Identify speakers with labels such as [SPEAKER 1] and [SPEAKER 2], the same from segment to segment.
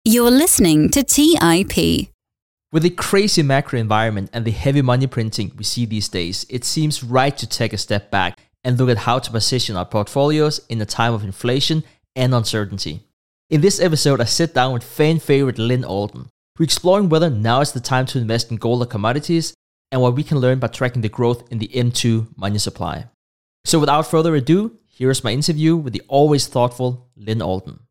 [SPEAKER 1] You're listening to TIP.
[SPEAKER 2] With the crazy macro environment and the heavy money printing we see these days, it seems right to take a step back and look at how to position our portfolios in a time of inflation and uncertainty. In this episode, I sit down with fan favorite Lyn Alden. We're exploring whether now is the time to invest in gold or commodities and what we can learn by tracking the growth in the M2 money supply. So without further ado, here's my interview with the always thoughtful Lyn Alden.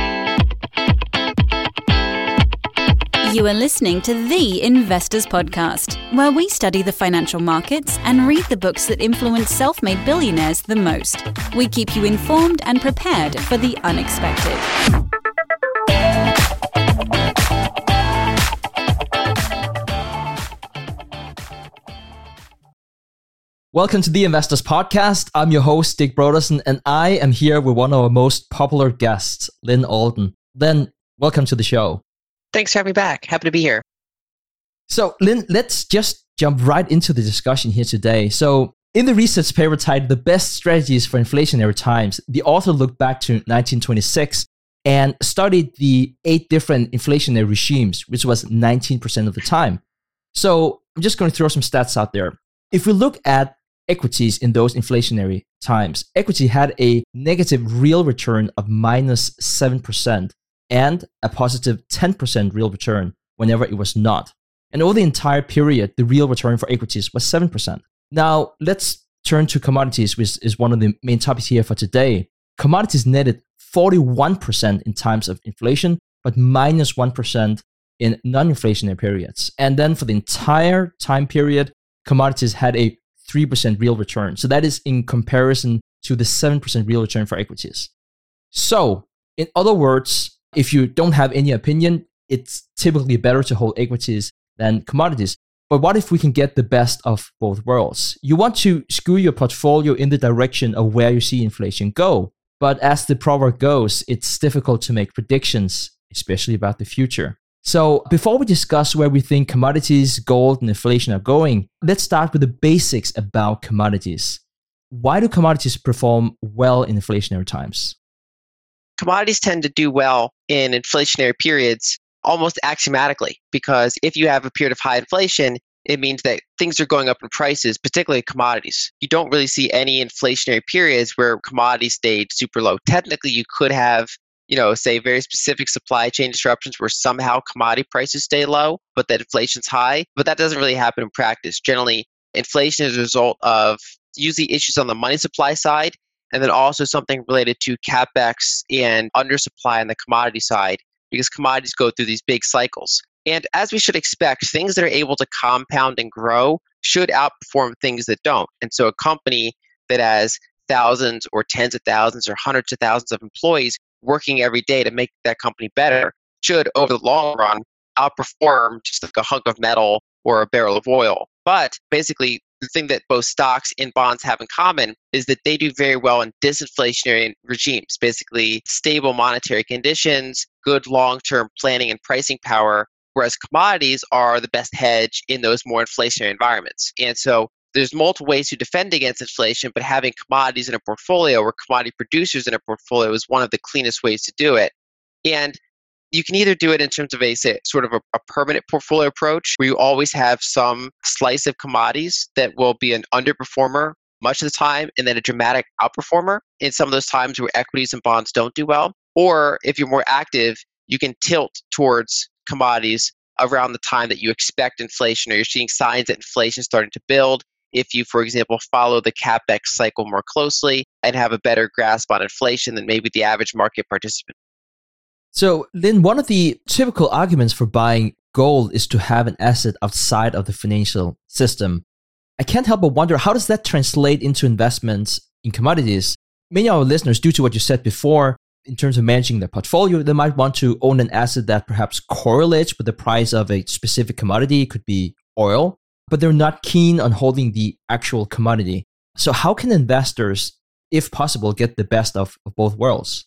[SPEAKER 1] You are listening to The Investors Podcast, where we study the financial markets and read the books that influence self-made billionaires the most. We keep you informed and prepared for the unexpected.
[SPEAKER 2] Welcome to The Investors Podcast. I'm your host, Dick Brodersen, and I am here with one of our most popular guests, Lyn Alden. Lyn, welcome to the show.
[SPEAKER 3] Thanks for having me back. Happy to be here.
[SPEAKER 2] So, Lyn, let's just jump right into the discussion here today. So, in the research paper titled The Best Strategies for Inflationary Times, the author looked back to 1926 and studied the 8 different inflationary regimes, which was 19% of the time. So, I'm just going to throw some stats out there. If we look at equities in those inflationary times, equity had a negative real return of minus 7%. And a positive 10% real return whenever it was not. And over the entire period, the real return for equities was 7%. Now, let's turn to commodities, which is one of the main topics here for today. Commodities netted 41% in times of inflation, but minus 1% in non-inflationary periods. And then for the entire time period, commodities had a 3% real return. So that is in comparison to the 7% real return for equities. So, in other words, if you don't have any opinion, it's typically better to hold equities than commodities. But what if we can get the best of both worlds? You want to skew your portfolio in the direction of where you see inflation go. But as the proverb goes, it's difficult to make predictions, especially about the future. So before we discuss where we think commodities, gold, and inflation are going, let's start with the basics about commodities. Why do commodities perform well in inflationary times?
[SPEAKER 3] Commodities tend to do well in inflationary periods almost axiomatically, because if you have a period of high inflation, it means that things are going up in prices, particularly commodities. You don't really see any inflationary periods where commodities stayed super low. Technically, you could have, say very specific supply chain disruptions where somehow commodity prices stay low, but that inflation's high. But that doesn't really happen in practice. Generally, inflation is a result of usually issues on the money supply side, and then also something related to capex and undersupply on the commodity side, because commodities go through these big cycles. And as we should expect, things that are able to compound and grow should outperform things that don't. And so a company that has thousands or tens of thousands or hundreds of thousands of employees working every day to make that company better should, over the long run, outperform just like a hunk of metal or a barrel of oil. But basically, the thing that both stocks and bonds have in common is that they do very well in disinflationary regimes, basically stable monetary conditions, good long-term planning and pricing power, whereas commodities are the best hedge in those more inflationary environments. And so there's multiple ways to defend against inflation, but having commodities in a portfolio or commodity producers in a portfolio is one of the cleanest ways to do it. And you can either do it in terms of a permanent portfolio approach where you always have some slice of commodities that will be an underperformer much of the time and then a dramatic outperformer in some of those times where equities and bonds don't do well. Or if you're more active, you can tilt towards commodities around the time that you expect inflation or you're seeing signs that inflation is starting to build. If you, for example, follow the capex cycle more closely and have a better grasp on inflation than maybe the average market participant.
[SPEAKER 2] So, Lyn, one of the typical arguments for buying gold is to have an asset outside of the financial system. I can't help but wonder, how does that translate into investments in commodities? Many of our listeners, due to what you said before, in terms of managing their portfolio, they might want to own an asset that perhaps correlates with the price of a specific commodity. It could be oil, but they're not keen on holding the actual commodity. So how can investors, if possible, get the best of both worlds?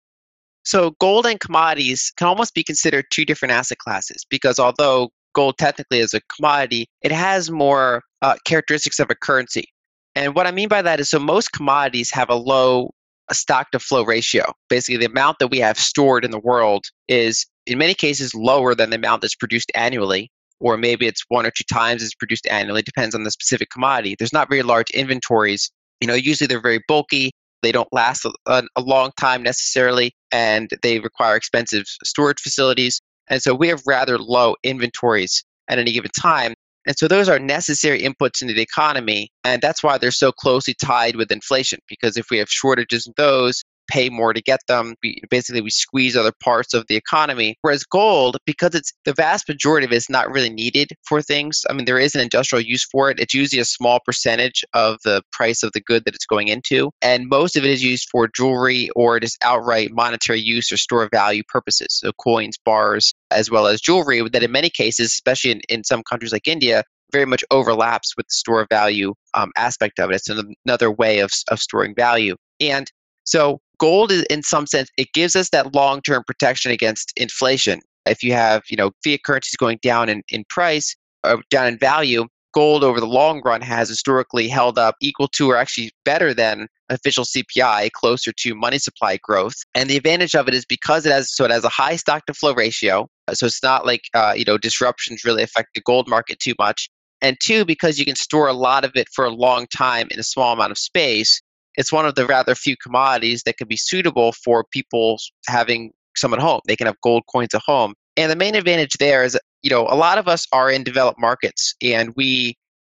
[SPEAKER 3] So gold and commodities can almost be considered two different asset classes, because although gold technically is a commodity, it has more characteristics of a currency. And what I mean by that is, so most commodities have a low stock to flow ratio. Basically, the amount that we have stored in the world is in many cases lower than the amount that's produced annually, or maybe it's 1 or 2 times it's produced annually, depends on the specific commodity. There's not very large inventories. Usually they're very bulky. They don't last a long time necessarily, and they require expensive storage facilities. And so we have rather low inventories at any given time. And so those are necessary inputs into the economy. And that's why they're so closely tied with inflation, because if we have shortages in those, pay more to get them, we squeeze other parts of the economy. Whereas gold, because it's the vast majority of it is not really needed for things. I mean, there is an industrial use for it. It's usually a small percentage of the price of the good that it's going into. And most of it is used for jewelry or just outright monetary use or store of value purposes. So coins, bars, as well as jewelry that in many cases, especially in some countries like India, very much overlaps with the store of value aspect of it. It's another way of storing value. And so gold, in some sense, it gives us that long-term protection against inflation. If you have, fiat currencies going down in price or down in value, gold over the long run has historically held up equal to or actually better than official CPI, closer to money supply growth. And the advantage of it is because it has a high stock to flow ratio. So it's not like disruptions really affect the gold market too much. And two, because you can store a lot of it for a long time in a small amount of space. It's one of the rather few commodities that can be suitable for people having some at home. They can have gold coins at home. And the main advantage there is, a lot of us are in developed markets, and we've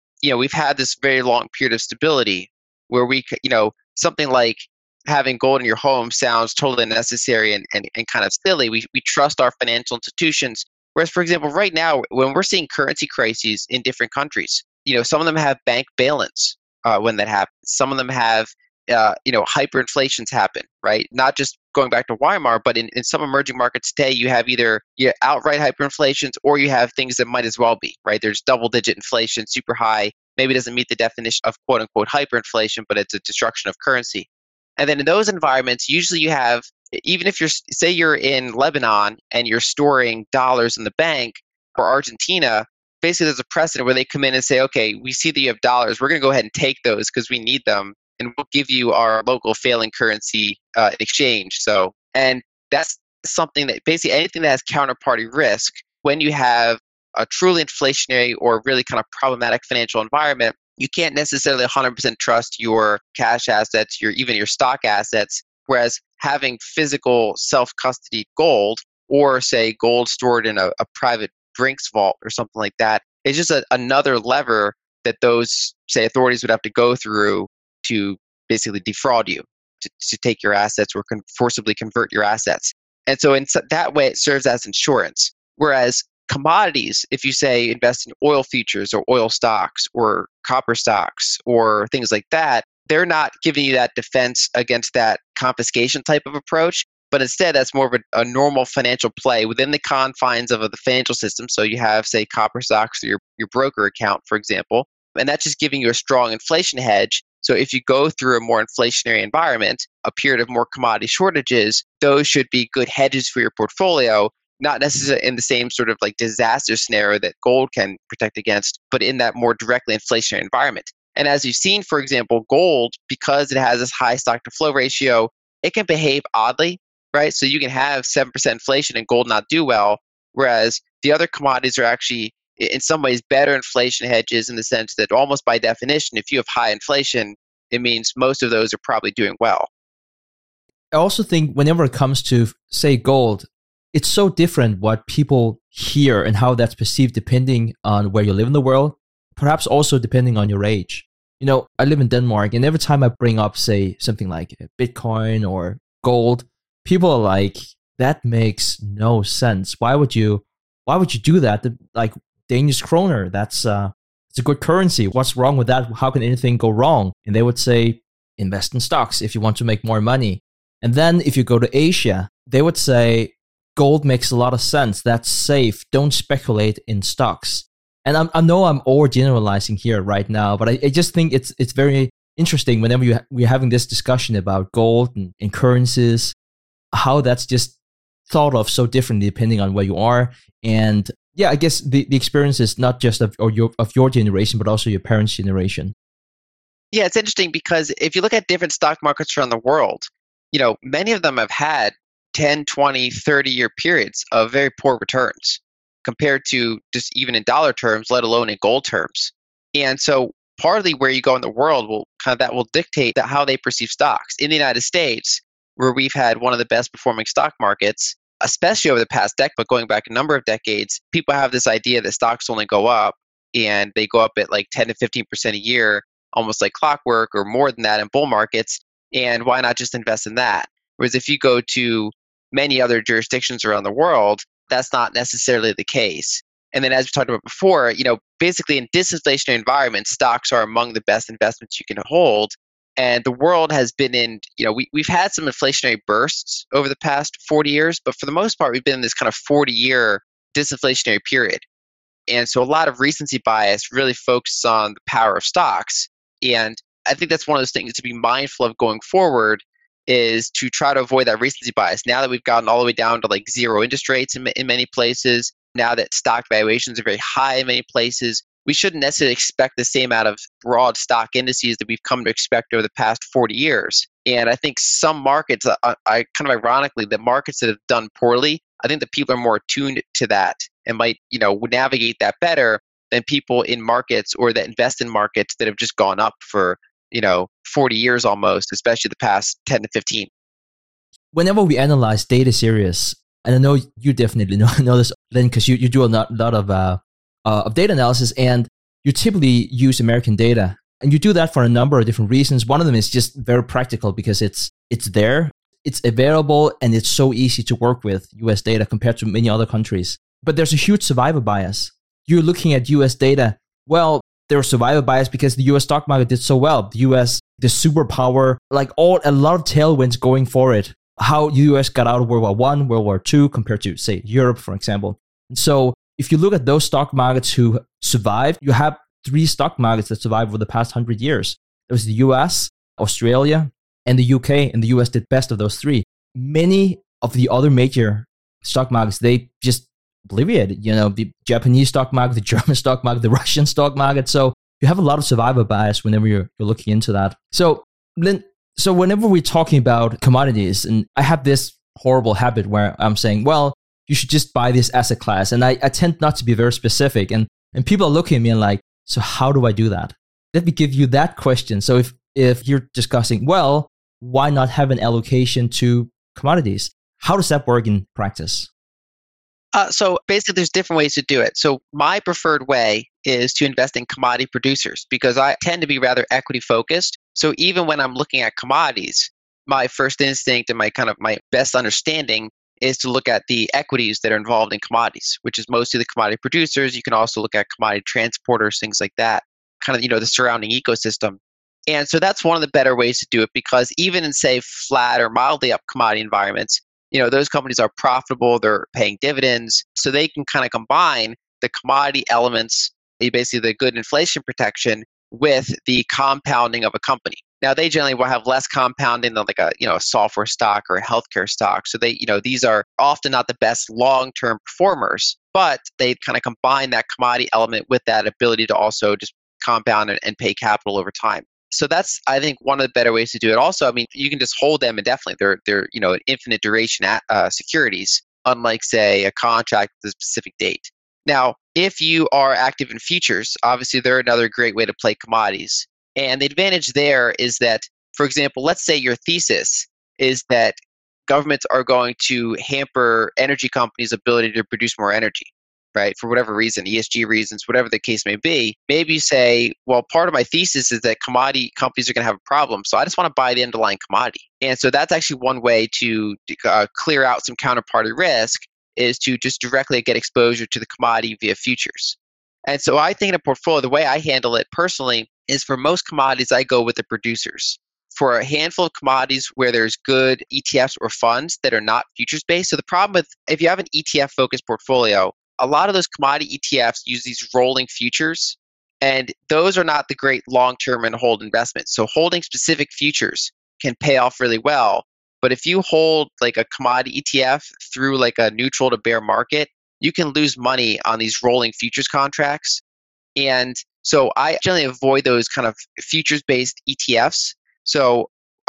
[SPEAKER 3] had this very long period of stability where something like having gold in your home sounds totally unnecessary and kind of silly. We trust our financial institutions. Whereas, for example, right now, when we're seeing currency crises in different countries, some of them have bank bail-ins when that happens. Some of them have hyperinflations happen, right? Not just going back to Weimar, but in some emerging markets today, you have either outright hyperinflations or you have things that might as well be, right? There's double-digit inflation, super high. Maybe it doesn't meet the definition of quote-unquote hyperinflation, but it's a destruction of currency. And then in those environments, usually you have, even if you're in Lebanon and you're storing dollars in the bank, or Argentina, basically there's a precedent where they come in and say, okay, we see that you have dollars. We're going to go ahead and take those because we need them. And we'll give you our local failing currency in exchange. So, and that's something that basically anything that has counterparty risk, when you have a truly inflationary or really kind of problematic financial environment, you can't necessarily 100% trust your cash assets, even your stock assets. Whereas having physical self-custody gold, or say gold stored in a private Brinks vault or something like that, is just another lever that those, say, authorities would have to go through to basically defraud you, to take your assets or forcibly convert your assets. And so in that way, it serves as insurance. Whereas commodities, if you say invest in oil futures or oil stocks or copper stocks or things like that, they're not giving you that defense against that confiscation type of approach. But instead, that's more of a normal financial play within the confines of the financial system. So you have, say, copper stocks or your broker account, for example, and that's just giving you a strong inflation hedge. So if you go through a more inflationary environment, a period of more commodity shortages, those should be good hedges for your portfolio, not necessarily in the same sort of like disaster scenario that gold can protect against, but in that more directly inflationary environment. And as you've seen, for example, gold, because it has this high stock to flow ratio, it can behave oddly, right? So you can have 7% inflation and gold not do well, whereas the other commodities are actually in some ways better inflation hedges, in the sense that almost by definition, if you have high inflation, it means most of those are probably doing well.
[SPEAKER 2] I also think whenever it comes to, say, gold, it's so different what people hear and how that's perceived depending on where you live in the world, perhaps also depending on your age. I live in Denmark, and every time I bring up, say, something like Bitcoin or gold, people are like, that makes no sense. Why would you do that? Like, Danish kroner, it's a good currency. What's wrong with that? How can anything go wrong? And they would say, invest in stocks if you want to make more money. And then if you go to Asia, they would say, gold makes a lot of sense. That's safe. Don't speculate in stocks. And I know I'm overgeneralizing here right now, but I just think it's very interesting whenever we're having this discussion about gold and currencies, how that's just thought of so differently depending on where you are. And yeah, I guess the experience is not just of your generation, but also your parents' generation.
[SPEAKER 3] Yeah, it's interesting because if you look at different stock markets around the world, many of them have had 10, 20, 30-year periods of very poor returns compared to just even in dollar terms, let alone in gold terms. And so partly where you go in the world will dictate how they perceive stocks. In the United States, where we've had one of the best performing stock markets, especially over the past decade, but going back a number of decades, people have this idea that stocks only go up, and they go up at like 10 to 15% a year, almost like clockwork, or more than that in bull markets. And why not just invest in that? Whereas if you go to many other jurisdictions around the world, that's not necessarily the case. And then as we talked about before, basically in disinflationary environments, stocks are among the best investments you can hold. And the world has been in, we've had some inflationary bursts over the past 40 years, but for the most part, we've been in this kind of 40-year disinflationary period. And so a lot of recency bias really focuses on the power of stocks. And I think that's one of those things to be mindful of going forward, is to try to avoid that recency bias. Now that we've gotten all the way down to like zero interest rates in many places, now that stock valuations are very high in many places, we shouldn't necessarily expect the same out of broad stock indices that we've come to expect over the past 40 years. And I think some markets, I kind of ironically, the markets that have done poorly, I think that people are more attuned to that and might, navigate that better than people in markets or that invest in markets that have just gone up for, 40 years almost, especially the past 10 to 15.
[SPEAKER 2] Whenever we analyze data series, and I know you definitely know this, Lin, because you do a lot of data analysis, and you typically use American data. And you do that for a number of different reasons. One of them is just very practical because it's there, it's available, and it's so easy to work with US data compared to many other countries. But there's a huge survivor bias. You're looking at US data. Well, there's survivor bias because the US stock market did so well. The US, the superpower, a lot of tailwinds going for it. How US got out of World War I, World War II compared to, say, Europe, for example. And so if you look at those stock markets who survived, you have 3 stock markets that survived over the past 100 years. It was the US, Australia, and the UK, and the US did best of those 3. Many of the other major stock markets, they just obliterated, the Japanese stock market, the German stock market, the Russian stock market. So you have a lot of survivor bias whenever you're looking into that. So, Lin, whenever we're talking about commodities, and I have this horrible habit where I'm saying, well, you should just buy this asset class. And I tend not to be very specific. And people are looking at me and like, so how do I do that? Let me give you that question. So if you're discussing, well, why not have an allocation to commodities? How does that work in practice?
[SPEAKER 3] So basically, there's different ways to do it. So my preferred way is to invest in commodity producers because I tend to be rather equity focused. So even when I'm looking at commodities, my first instinct and my best understanding is to look at the equities that are involved in commodities, which is mostly the commodity producers. You can also look at commodity transporters, things like that, the surrounding ecosystem. And so that's one of the better ways to do it because even in, say, flat or mildly up commodity environments, those companies are profitable, they're paying dividends, so they can kind of combine the commodity elements, basically the good inflation protection, with the compounding of a company. Now, they generally will have less compounding than a software stock or a healthcare stock. So they, these are often not the best long-term performers, but they kind of combine that commodity element with that ability to also just compound and pay capital over time. So that's, I think, one of the better ways to do it. Also, you can just hold them indefinitely. They're an infinite duration securities, unlike, say, a contract with a specific date. Now, if you are active in futures, obviously they're another great way to play commodities. And the advantage there is that, for example, let's say your thesis is that governments are going to hamper energy companies' ability to produce more energy, right? For whatever reason, ESG reasons, whatever the case may be. Maybe you say, well, part of my thesis is that commodity companies are going to have a problem, so I just want to buy the underlying commodity. And so that's actually one way to clear out some counterparty risk, is to just directly get exposure to the commodity via futures. And so I think in a portfolio, the way I handle it personally is for most commodities, I go with the producers. For a handful of commodities where there's good ETFs or funds that are not futures-based. So the problem with, if you have an ETF-focused portfolio, a lot of those commodity ETFs use these rolling futures, and those are not the great long-term and hold investments. So holding specific futures can pay off really well. But if you hold like a commodity ETF through like a neutral to bear market, you can lose money on these rolling futures contracts. And so I generally avoid those kind of futures-based ETFs. So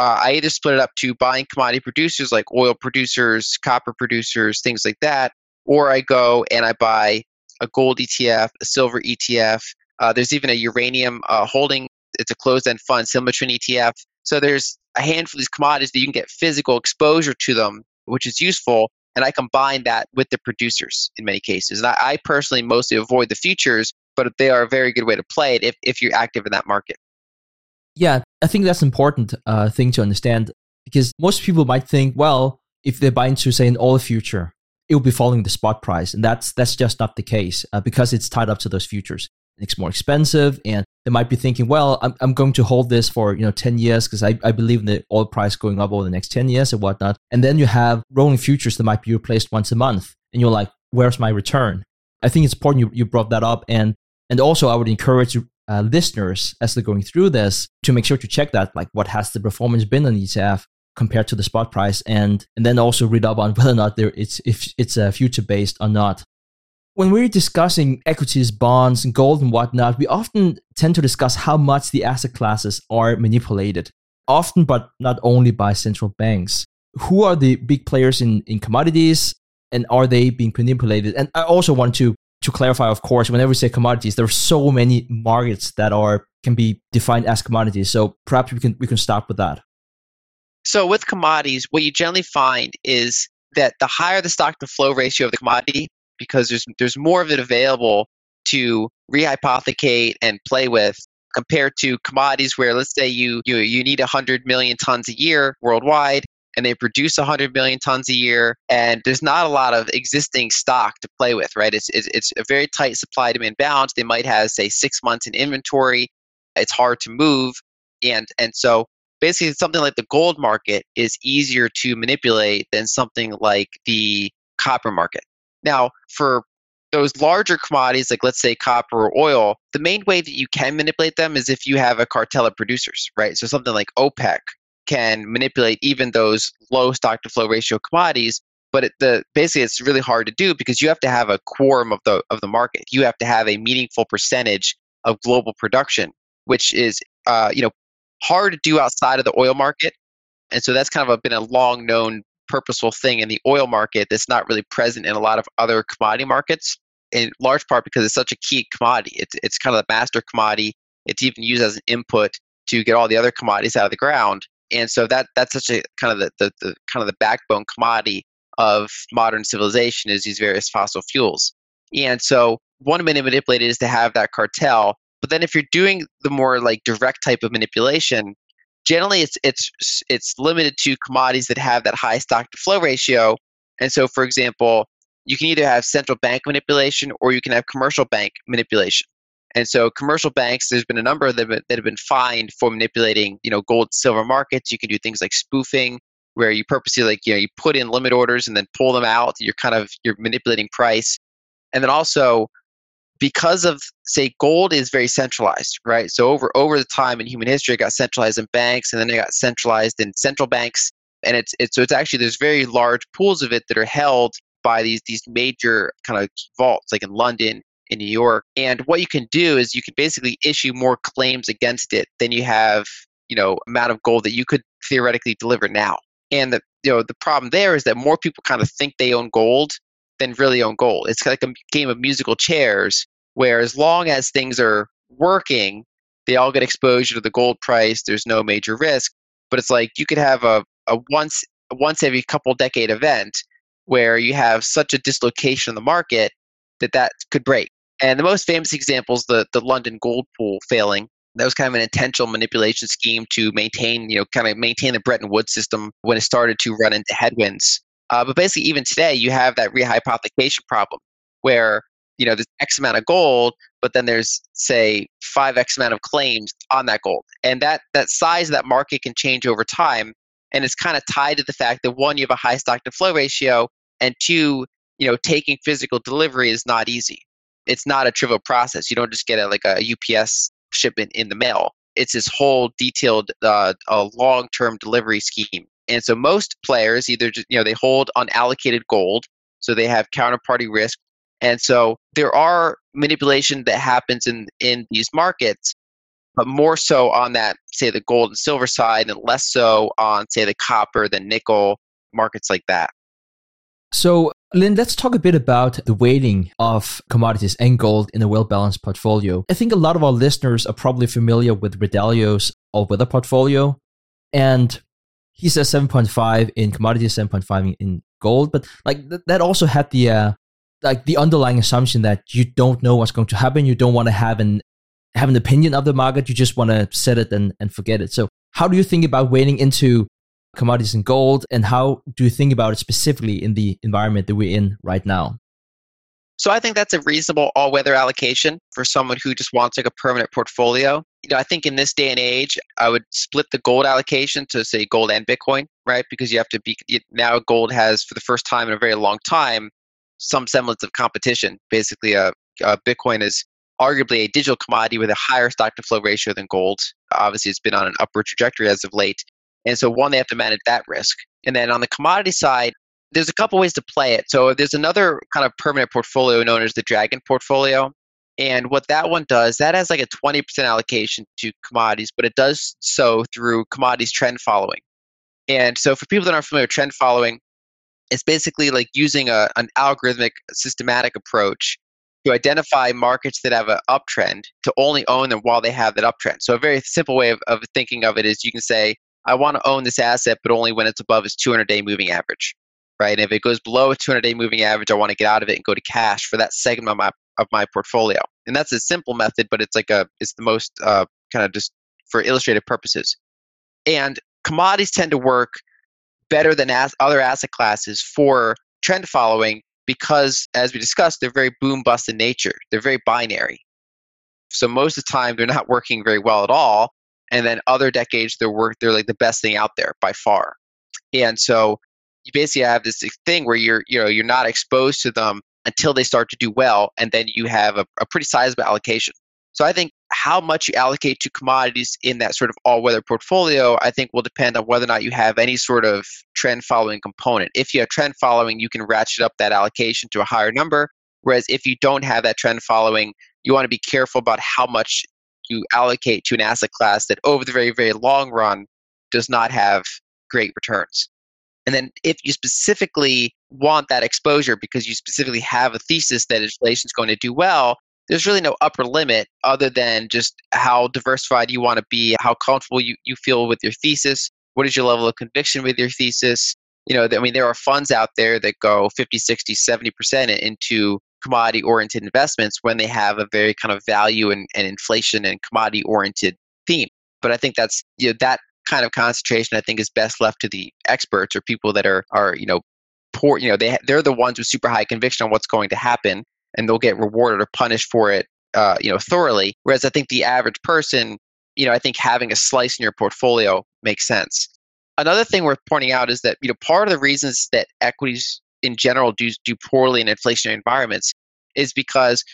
[SPEAKER 3] I either split it up to buying commodity producers like oil producers, copper producers, things like that, or I go and I buy a gold ETF, a silver ETF. There's even a uranium holding. It's a closed-end fund, similar to an ETF. So there's a handful of these commodities that you can get physical exposure to them, which is useful. And I combine that with the producers in many cases. And I personally mostly avoid the futures, but they are a very good way to play it if you're active in that market.
[SPEAKER 2] Yeah, I think that's an important thing to understand, because most people might think, well, if they buy into, say, an oil future, it will be following the spot price. And that's just not the case because it's tied up to those futures. It's more expensive, and they might be thinking, well, I'm going to hold this for 10 years because I believe in the oil price going up over the next 10 years and whatnot. And then you have rolling futures that might be replaced once a month. And you're like, where's my return? I think it's important you brought that up. And also, I would encourage listeners, as they're going through this, to make sure to check that, like, what has the performance been on ETF compared to the spot price, and then also read up on whether or not if it's future based or not. When we're discussing equities, bonds, and gold and whatnot, we often tend to discuss how much the asset classes are manipulated, often but not only by central banks. Who are the big players in commodities, and are they being manipulated? And I also want to clarify, of course, whenever we say commodities, there are so many markets that can be defined as commodities. So perhaps we can start with that.
[SPEAKER 3] So with commodities, what you generally find is that the higher the stock to flow ratio of the commodity, because there's more of it available to rehypothecate and play with, compared to commodities where, let's say you need 100 million tons a year worldwide, and they produce 100 million tons a year, and there's not a lot of existing stock to play with, right? It's a very tight supply-demand balance. They might have, say, 6 months in inventory. It's hard to move, and so basically something like the gold market is easier to manipulate than something like the copper market. Now, for those larger commodities, like let's say copper or oil, the main way that you can manipulate them is if you have a cartel of producers, right? So something like OPEC can manipulate even those low stock to flow ratio commodities, but basically it's really hard to do because you have to have a quorum of the market. You have to have a meaningful percentage of global production, which is hard to do outside of the oil market. And so that's kind of been a long known purposeful thing in the oil market that's not really present in a lot of other commodity markets, in large part because it's such a key commodity. It's kind of the master commodity. It's even used as an input to get all the other commodities out of the ground. And so that's such a kind of the backbone commodity of modern civilization is these various fossil fuels. And so one way to manipulate it is to have that cartel. But then if you're doing the more like direct type of manipulation, generally it's limited to commodities that have that high stock to flow ratio. And so, for example, you can either have central bank manipulation or you can have commercial bank manipulation. And so commercial banks, there's been a number of them that have been fined for manipulating, gold and silver markets. You can do things like spoofing, where you purposely you put in limit orders and then pull them out. You're manipulating price. And then also, because of, say, gold is very centralized, right? So over the time in human history, it got centralized in banks, and then it got centralized in central banks. And it's actually, there's very large pools of it that are held by these major kind of vaults, like in London, in New York. And what you can do is you can basically issue more claims against it than you have, amount of gold that you could theoretically deliver now. And the problem there is that more people kind of think they own gold than really own gold. It's like a game of musical chairs, where as long as things are working, they all get exposure to the gold price. There's no major risk. But it's like you could have a once every couple decade event where you have such a dislocation in the market that could break. And the most famous example is the London gold pool failing. That was kind of an intentional manipulation scheme to maintain the Bretton Woods system when it started to run into headwinds. But basically, even today, you have that rehypothecation problem where there's X amount of gold, but then there's, say, 5X amount of claims on that gold. And that size of that market can change over time. And it's kind of tied to the fact that, one, you have a high stock to flow ratio, and two, taking physical delivery is not easy. It's not a trivial process. You don't just get a UPS shipment in the mail. It's this whole detailed a long-term delivery scheme. And so most players either just, they hold unallocated gold, so they have counterparty risk. And so there are manipulation that happens in these markets, but more so on that, say, the gold and silver side, and less so on, say, the copper, the nickel, markets like that.
[SPEAKER 2] So, Lynn, let's talk a bit about the weighting of commodities and gold in a well-balanced portfolio. I think a lot of our listeners are probably familiar with Redalio's all-weather portfolio, and he says 7.5 in commodities, 7.5 in gold, but like that also had the underlying assumption that you don't know what's going to happen. You don't want to have an opinion of the market. You just want to set it and forget it. So how do you think about weighting into commodities and gold, and how do you think about it specifically in the environment that we're in right now?
[SPEAKER 3] So I think that's a reasonable all-weather allocation for someone who just wants like a permanent portfolio. I think in this day and age, I would split the gold allocation to, say, gold and Bitcoin, right? Because you have to be, now gold has, for the first time in a very long time, some semblance of competition. Basically, Bitcoin is arguably a digital commodity with a higher stock-to-flow ratio than gold. Obviously, it's been on an upward trajectory as of late. And so, one, they have to manage that risk. And then on the commodity side, there's a couple ways to play it. So there's another kind of permanent portfolio known as the Dragon portfolio. And what that one does, that has like a 20% allocation to commodities, but it does so through commodities trend following. And so for people that aren't familiar with trend following, it's basically like using an algorithmic systematic approach to identify markets that have an uptrend to only own them while they have that uptrend. So a very simple way of thinking of it is you can say, I want to own this asset, but only when it's above its 200-day moving average, right? And if it goes below a 200-day moving average, I want to get out of it and go to cash for that segment of my portfolio. And that's a simple method, but it's the most kind of just for illustrative purposes. And commodities tend to work better than other asset classes for trend following because, as we discussed, they're very boom bust in nature. They're very binary. So most of the time, they're not working very well at all. And then other decades, they're like the best thing out there by far. And so you basically have this thing where you're not exposed to them until they start to do well, and then you have a pretty sizable allocation. So I think how much you allocate to commodities in that sort of all-weather portfolio, I think will depend on whether or not you have any sort of trend-following component. If you have trend following, you can ratchet up that allocation to a higher number, whereas if you don't have that trend following, you want to be careful about how much you allocate to an asset class that over the very, very long run does not have great returns. And then if you specifically want that exposure because you specifically have a thesis that inflation is going to do well, there's really no upper limit other than just how diversified you want to be, how comfortable you feel with your thesis, what is your level of conviction with your thesis. There are funds out there that go 50, 60, 70% into commodity-oriented investments when they have a very kind of value and inflation and commodity-oriented theme. But I think that's, that kind of concentration, I think, is best left to the experts or people that are poor. They're the ones with super high conviction on what's going to happen, and they'll get rewarded or punished for it, thoroughly. Whereas I think the average person, I think having a slice in your portfolio makes sense. Another thing worth pointing out is that, part of the reasons that equities in general do poorly in inflationary environments is because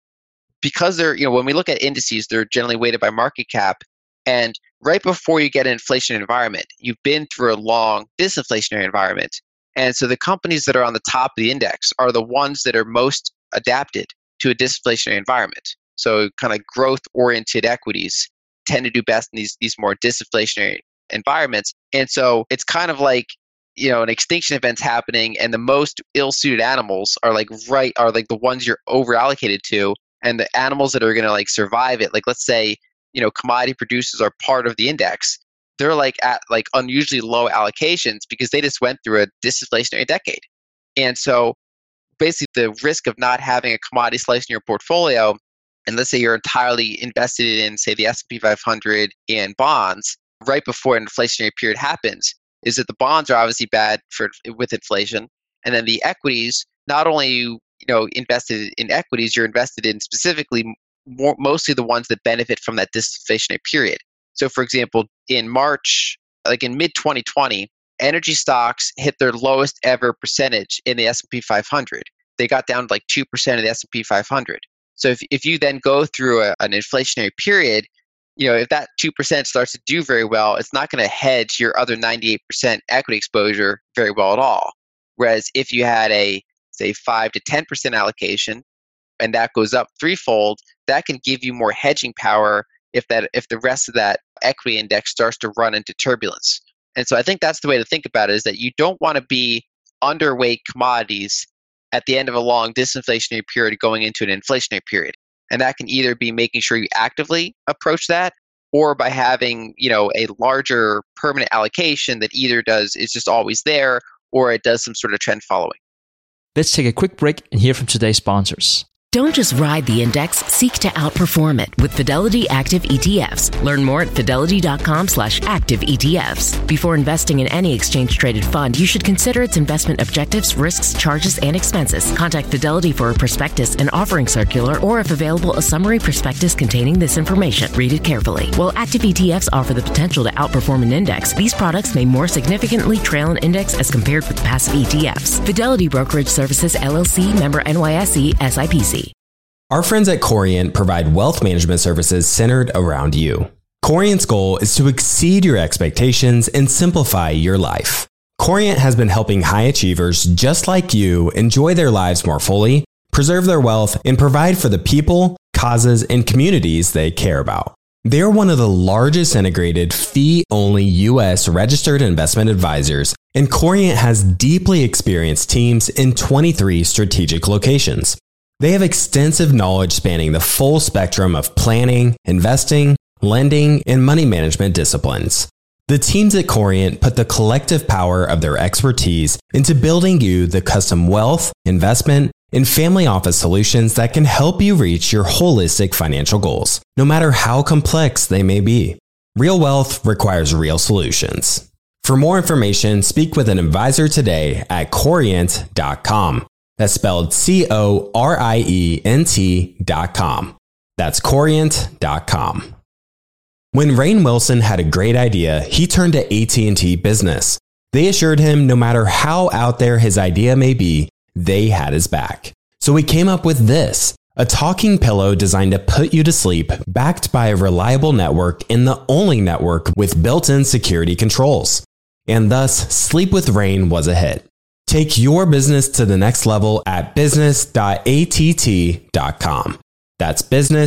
[SPEAKER 3] they're, when we look at indices, they're generally weighted by market cap. And right before you get an inflationary environment, you've been through a long disinflationary environment. And so the companies that are on the top of the index are the ones that are most adapted to a disinflationary environment. So kind of growth-oriented equities tend to do best in these more disinflationary environments. And so it's kind of like, an extinction event's happening, and the most ill-suited animals are like the ones you're over-allocated to, and the animals that are going to like survive it, like let's say, commodity producers are part of the index. They're like at like unusually low allocations because they just went through a disinflationary decade. And so basically the risk of not having a commodity slice in your portfolio, and let's say you're entirely invested in, say, the S&P 500 and bonds right before an inflationary period happens, is that the bonds are obviously bad with inflation. And then the equities, not only you invested in equities, you're invested in specifically mostly the ones that benefit from that disinflationary period. So for example, in March, like in mid-2020, energy stocks hit their lowest ever percentage in the S&P 500. They got down to like 2% of the S&P 500. So if you then go through an inflationary period, if that 2% starts to do very well, it's not going to hedge your other 98% equity exposure very well at all. Whereas if you had a, say, 5 to 10% allocation, and that goes up threefold, that can give you more hedging power if the rest of that equity index starts to run into turbulence. And so I think that's the way to think about it, is that you don't want to be underweight commodities at the end of a long disinflationary period going into an inflationary period. And that can either be making sure you actively approach that, or by having, a larger permanent allocation that either is just always there, or it does some sort of trend following.
[SPEAKER 2] Let's take a quick break and hear from today's sponsors.
[SPEAKER 4] Don't just ride the index, seek to outperform it with Fidelity Active ETFs. Learn more at fidelity.com/active ETFs. Before investing in any exchange-traded fund, you should consider its investment objectives, risks, charges, and expenses. Contact Fidelity for a prospectus, an offering circular, or if available, a summary prospectus containing this information. Read it carefully. While active ETFs offer the potential to outperform an index, these products may more significantly trail an index as compared with passive ETFs. Fidelity Brokerage Services, LLC, member NYSE, SIPC.
[SPEAKER 5] Our friends at Corient provide wealth management services centered around you. Corient's goal is to exceed your expectations and simplify your life. Corient has been helping high achievers just like you enjoy their lives more fully, preserve their wealth, and provide for the people, causes, and communities they care about. They're one of the largest integrated fee-only U.S. registered investment advisors, and Corient has deeply experienced teams in 23 strategic locations. They have extensive knowledge spanning the full spectrum of planning, investing, lending, and money management disciplines. The teams at Corient put the collective power of their expertise into building you the custom wealth, investment, and family office solutions that can help you reach your holistic financial goals, no matter how complex they may be. Real wealth requires real solutions. For more information, speak with an advisor today at Corient.com. That's spelled Corient.com. That's Corient.com. When Rainn Wilson had a great idea, he turned to AT&T Business. They assured him no matter how out there his idea may be, they had his back. So he came up with this, a talking pillow designed to put you to sleep, backed by a reliable network and the only network with built-in security controls. And thus, Sleep with Rainn was a hit. Take your business to the next level at business.att.com. That's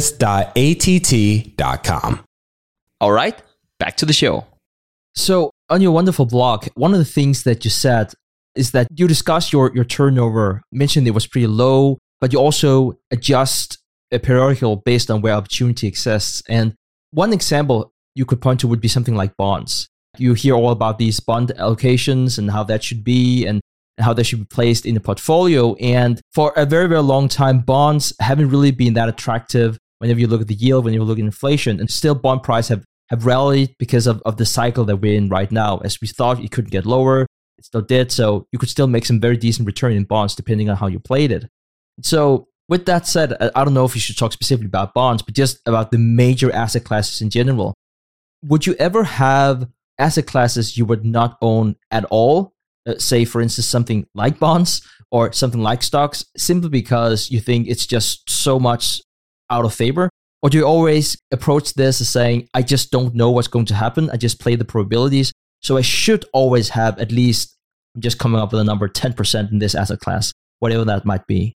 [SPEAKER 5] business.att.com.
[SPEAKER 2] All right, back to the show. So on your wonderful blog, one of the things that you said is that you discussed your turnover, mentioned it was pretty low, but you also adjust a periodical based on where opportunity exists. And one example you could point to would be something like bonds. You hear all about these bond allocations and how that should be, and how they should be placed in the portfolio. And for a very, very long time, bonds haven't really been that attractive whenever you look at the yield, when you look at inflation. And still bond prices have rallied because of the cycle that we're in right now. As we thought it couldn't get lower, it still did. So you could still make some very decent return in bonds depending on how you played it. So with that said, I don't know if you should talk specifically about bonds, but just about the major asset classes in general. Would you ever have asset classes you would not own at all? Say, for instance, something like bonds or something like stocks, simply because you think it's just so much out of favor? Or do you always approach this as saying, I just don't know what's going to happen, I just play the probabilities, so I should always have at least, I'm just coming up with a number, 10% in this asset class, whatever that might be?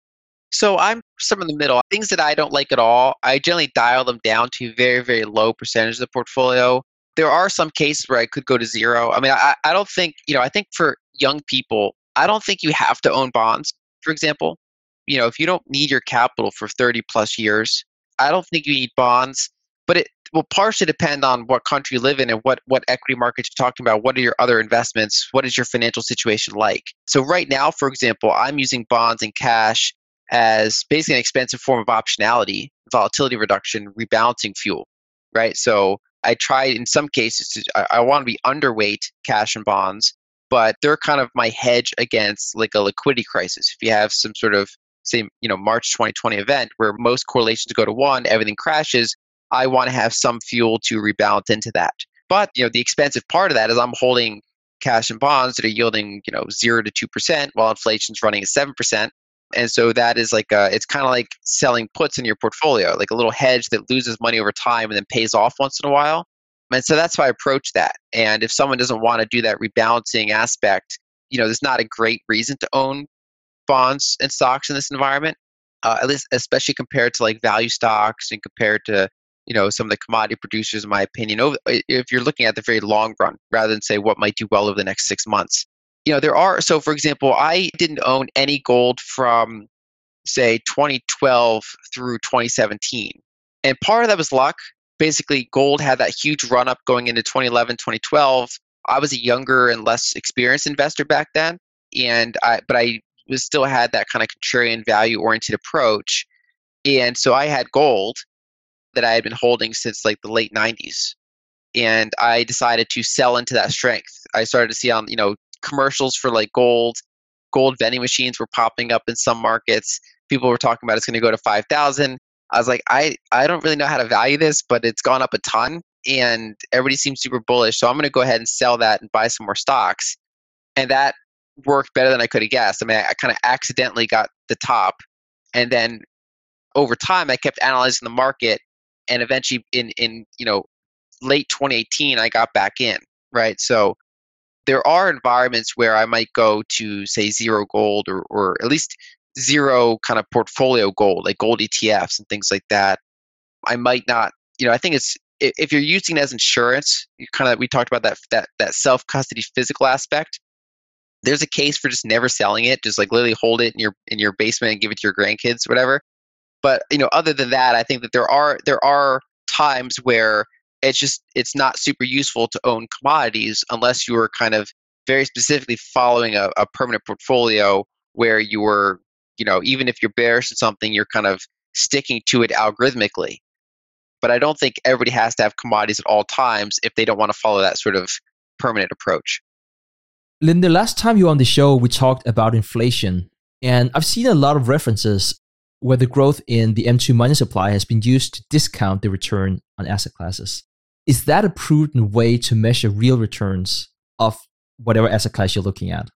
[SPEAKER 3] So I'm somewhere in the middle. Things that I don't like at all, I generally dial them down to very, very low percentage of the portfolio. There are some cases where I could go to zero. I mean, I don't think, I think for young people, I don't think you have to own bonds, for example. If you don't need your capital for 30 plus years, I don't think you need bonds. But it will partially depend on what country you live in and what equity markets you're talking about. What are your other investments? What is your financial situation like? So right now, for example, I'm using bonds and cash as basically an expensive form of optionality, volatility reduction, rebalancing fuel, right? So I tried in some cases, I want to be underweight cash and bonds, but they're kind of my hedge against like a liquidity crisis. If you have some sort of, say, March 2020 event where most correlations go to 1, everything crashes, I want to have some fuel to rebalance into that. But, the expensive part of that is I'm holding cash and bonds that are yielding, 0 to 2% while inflation's running at 7%. And so that is it's kind of like selling puts in your portfolio, like a little hedge that loses money over time and then pays off once in a while. And so that's how I approach that. And if someone doesn't want to do that rebalancing aspect, there's not a great reason to own bonds and stocks in this environment, at least especially compared to like value stocks and compared to some of the commodity producers, in my opinion, if you're looking at the very long run, rather than say what might do well over the next 6 months. So for example, I didn't own any gold from, say, 2012 through 2017. And part of that was luck. Basically, gold had that huge run up going into 2011, 2012. I was a younger and less experienced investor back then, but I still had that kind of contrarian value-oriented approach. And so I had gold that I had been holding since like the late 90s. And I decided to sell into that strength. I started to see on, commercials for like gold vending machines were popping up in some markets. People were talking about it's going to go to 5,000. I was like, I don't really know how to value this, but it's gone up a ton and everybody seems super bullish. So I'm going to go ahead and sell that and buy some more stocks. And that worked better than I could have guessed. I mean, I kind of accidentally got the top. And then over time, I kept analyzing the market. And eventually in late 2018, I got back in, right? So there are environments where I might go to, say, zero gold or at least zero kind of portfolio gold, like gold ETFs and things like that. I might not, I think it's, if you're using it as insurance, we talked about that self-custody physical aspect. There's a case for just never selling it, just like literally hold it in your basement and give it to your grandkids, whatever. But other than that, I think that there are times where it's not super useful to own commodities unless you are kind of very specifically following a permanent portfolio where you were, even if you're bearish at something, you're kind of sticking to it algorithmically. But I don't think everybody has to have commodities at all times if they don't want to follow that sort of permanent approach.
[SPEAKER 2] Lin, the last time you were on the show, we talked about inflation. And I've seen a lot of references where the growth in the M2 money supply has been used to discount the return on asset classes. Is that a prudent way to measure real returns of whatever asset class you're looking at?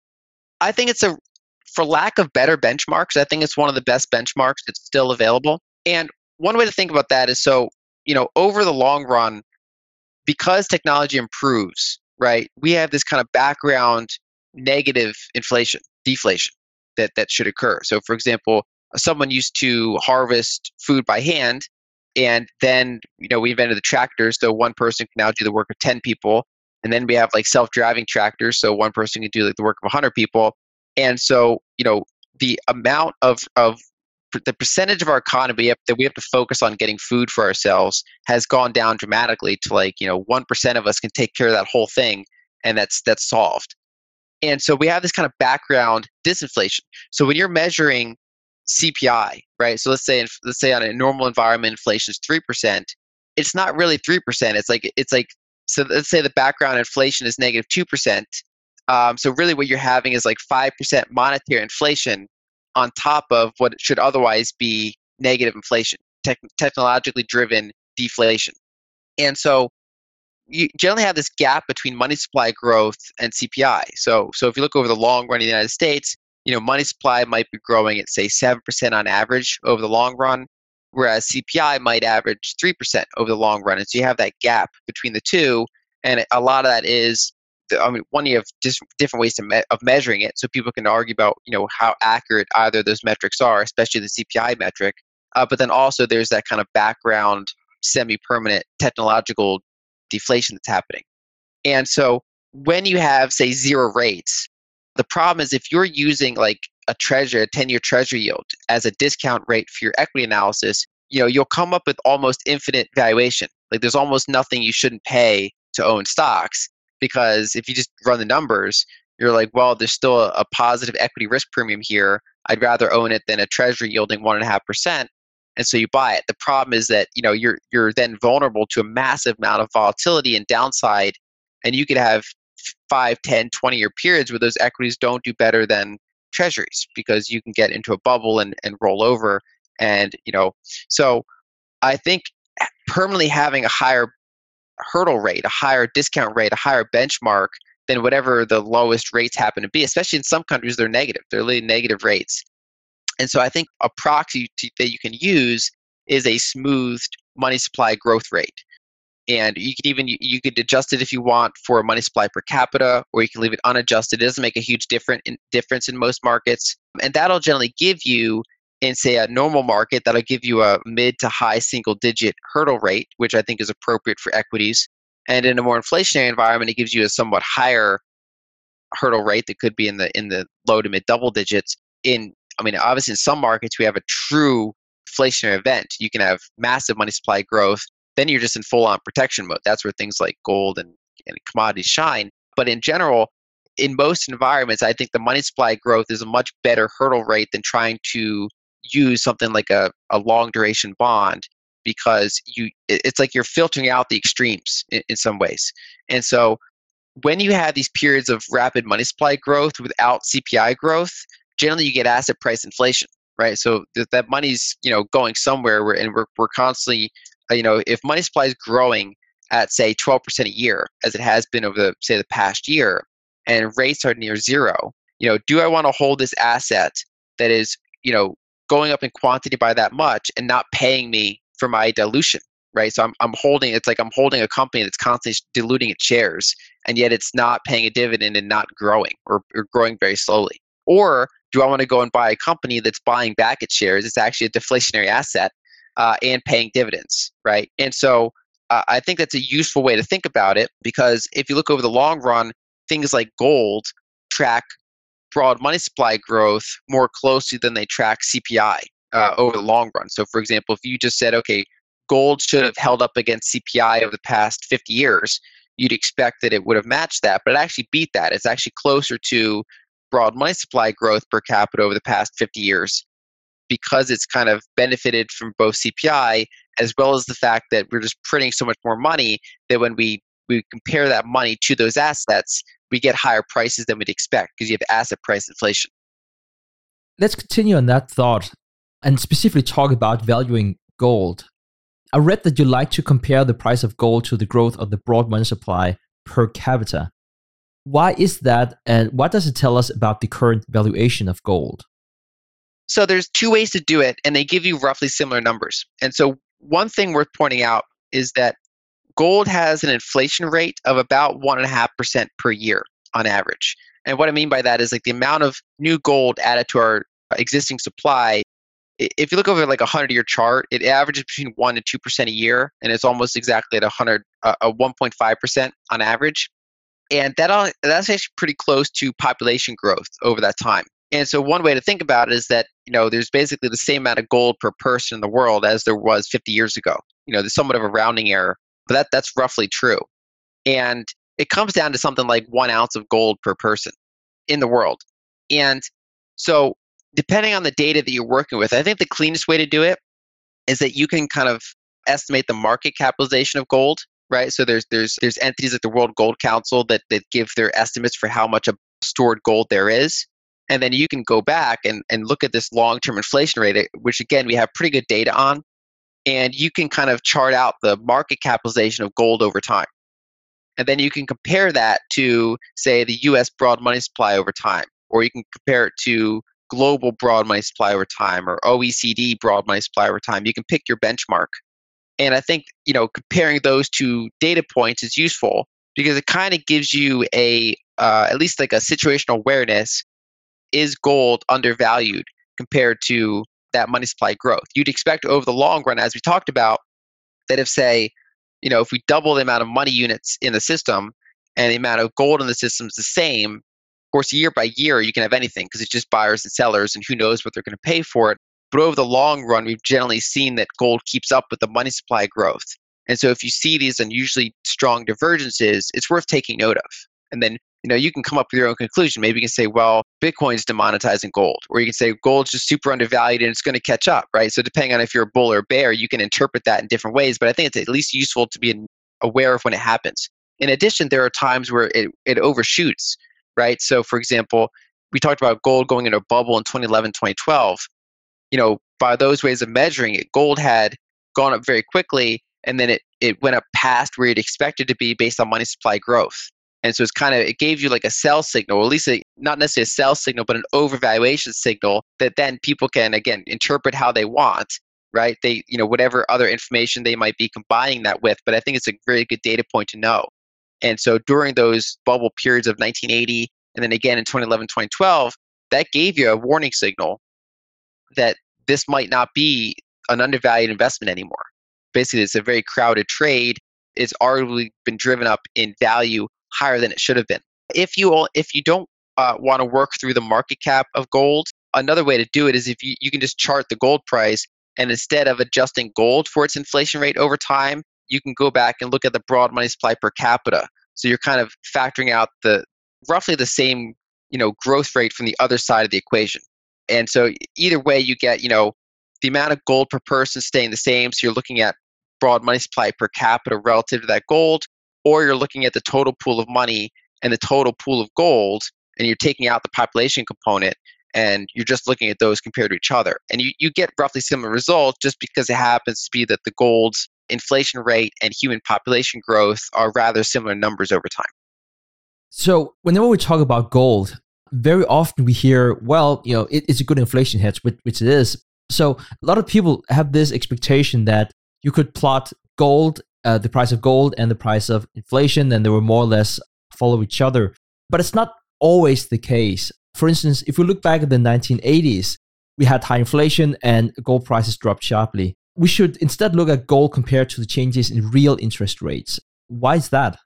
[SPEAKER 3] I think for lack of better benchmarks, I think it's one of the best benchmarks that's still available. And one way to think about that is over the long run, because technology improves, right, we have this kind of background negative deflation that should occur. So for example, someone used to harvest food by hand, and then we invented the tractors, so one person can now do the work of 10 people, and then we have like self-driving tractors, so one person can do like the work of 100 people. And so the amount of the percentage of our economy that we have to focus on getting food for ourselves has gone down dramatically to 1% of us can take care of that whole thing, and that's solved. And so we have this kind of background disinflation. So when you're measuring CPI, right? So let's say on a normal environment, inflation is 3%. It's not really 3%. So let's say the background inflation is negative 2%. So really what you're having is like 5% monetary inflation on top of what should otherwise be negative inflation, technologically driven deflation. And so you generally have this gap between money supply growth and CPI. So if you look over the long run in the United States, money supply might be growing at, say, 7% on average over the long run, whereas CPI might average 3% over the long run. And so you have that gap between the two. And a lot of that is, one, you have just different ways of measuring it. So people can argue about, how accurate either of those metrics are, especially the CPI metric. But then also there's that kind of background semi-permanent technological deflation that's happening. And so when you have, say, zero rates, the problem is if you're using like a 10-year treasury yield as a discount rate for your equity analysis, you'll come up with almost infinite valuation. Like there's almost nothing you shouldn't pay to own stocks, because if you just run the numbers, you're like, well, there's still a positive equity risk premium here. I'd rather own it than a treasury yielding 1.5%. And so you buy it. The problem is that, you're then vulnerable to a massive amount of volatility and downside, and you could have 5, 10, 20-year periods where those equities don't do better than treasuries because you can get into a bubble and roll over. And, so I think permanently having a higher hurdle rate, a higher discount rate, a higher benchmark than whatever the lowest rates happen to be, especially in some countries, they're negative. They're really negative rates. And so I think a proxy that you can use is a smoothed money supply growth rate. And you could adjust it if you want for money supply per capita, or you can leave it unadjusted. It doesn't make a huge difference in most markets. And that'll generally give you In, say, a normal market, that'll give you a mid to high single digit hurdle rate, which I think is appropriate for equities. And in a more inflationary environment, it gives you a somewhat higher hurdle rate that could be in the low to mid double digits. Obviously in some markets we have a true inflationary event. You can have massive money supply growth, then you're just in full on protection mode. That's where things like gold and commodities shine. But in general, in most environments, I think the money supply growth is a much better hurdle rate than trying to use something like a long duration bond, because it's like you're filtering out the extremes in some ways. And so when you have these periods of rapid money supply growth without CPI growth, generally you get asset price inflation, right? So that money's going somewhere, and we're constantly, if money supply is growing at say 12% a year, as it has been over the past year, and rates are near zero, do I want to hold this asset that is going up in quantity by that much and not paying me for my dilution, right? So I'm holding a company that's constantly diluting its shares, and yet it's not paying a dividend and not growing, or growing very slowly. Or do I want to go and buy a company that's buying back its shares? It's actually a deflationary asset and paying dividends, right? And so I think that's a useful way to think about it, because if you look over the long run, things like gold track broad money supply growth more closely than they track CPI over the long run. So for example, if you just said, okay, gold should have held up against CPI over the past 50 years, you'd expect that it would have matched that, but it actually beat that. It's actually closer to broad money supply growth per capita over the past 50 years, because it's kind of benefited from both CPI as well as the fact that we're just printing so much more money that when we compare that money to those assets, we get higher prices than we'd expect, because you have asset price inflation.
[SPEAKER 2] Let's continue on that thought and specifically talk about valuing gold. I read that you like to compare the price of gold to the growth of the broad money supply per capita. Why is that, and what does it tell us about the current valuation of gold?
[SPEAKER 3] So there's two ways to do it, and they give you roughly similar numbers. And so one thing worth pointing out is that gold has an inflation rate of about 1.5% per year on average. And what I mean by that is like the amount of new gold added to our existing supply. If you look over like a 100-year chart, it averages between 1% to 2% a year, and it's almost exactly at 1.5% on average. And that's actually pretty close to population growth over that time. And so one way to think about it is that there's basically the same amount of gold per person in the world as there was 50 years ago. There's somewhat of a rounding error, but that's roughly true. And it comes down to something like 1 ounce of gold per person in the world. And so depending on the data that you're working with, I think the cleanest way to do it is that you can kind of estimate the market capitalization of gold, right? So there's entities like the World Gold Council that give their estimates for how much of stored gold there is. And then you can go back and look at this long-term inflation rate, which again, we have pretty good data on. And you can kind of chart out the market capitalization of gold over time. And then you can compare that to, say, the US broad money supply over time, or you can compare it to global broad money supply over time, or OECD broad money supply over time. You can pick your benchmark. And I think, comparing those two data points is useful, because it kind of gives you at least like a situational awareness. Is gold undervalued compared to that money supply growth? You'd expect over the long run, as we talked about, that if we double the amount of money units in the system and the amount of gold in the system is the same, of course, year by year, you can have anything, because it's just buyers and sellers, and who knows what they're going to pay for it. But over the long run, we've generally seen that gold keeps up with the money supply growth. And so if you see these unusually strong divergences, it's worth taking note of. And then you can come up with your own conclusion. Maybe you can say, well, Bitcoin's demonetizing gold. Or you can say gold's just super undervalued and it's going to catch up, right? So depending on if you're a bull or a bear, you can interpret that in different ways. But I think it's at least useful to be aware of when it happens. In addition, there are times where it overshoots, right? So for example, we talked about gold going into a bubble in 2011, 2012. By those ways of measuring it, gold had gone up very quickly, and then it went up past where you'd expect it to be based on money supply growth. And so it gave you like a sell signal, or at least not necessarily a sell signal, but an overvaluation signal that then people can, again, interpret how they want, right? Whatever other information they might be combining that with. But I think it's a very good data point to know. And so during those bubble periods of 1980, and then again in 2011, 2012, that gave you a warning signal that this might not be an undervalued investment anymore. Basically, it's a very crowded trade. It's arguably been driven up in value higher than it should have been. If you don't want to work through the market cap of gold, another way to do it is if you can just chart the gold price, and instead of adjusting gold for its inflation rate over time, you can go back and look at the broad money supply per capita. So you're kind of factoring out roughly the same, growth rate from the other side of the equation. And so either way, you get, the amount of gold per person staying the same. So you're looking at broad money supply per capita relative to that gold, or you're looking at the total pool of money and the total pool of gold, and you're taking out the population component, and you're just looking at those compared to each other. And you get roughly similar results just because it happens to be that the gold's inflation rate and human population growth are rather similar numbers over time.
[SPEAKER 2] So whenever we talk about gold, very often we hear, well, it's a good inflation hedge, which it is. So a lot of people have this expectation that you could plot gold, the price of gold and the price of inflation, and they will more or less follow each other. But it's not always the case. For instance, if we look back at the 1980s, we had high inflation and gold prices dropped sharply. We should instead look at gold compared to the changes in real interest rates. Why is that?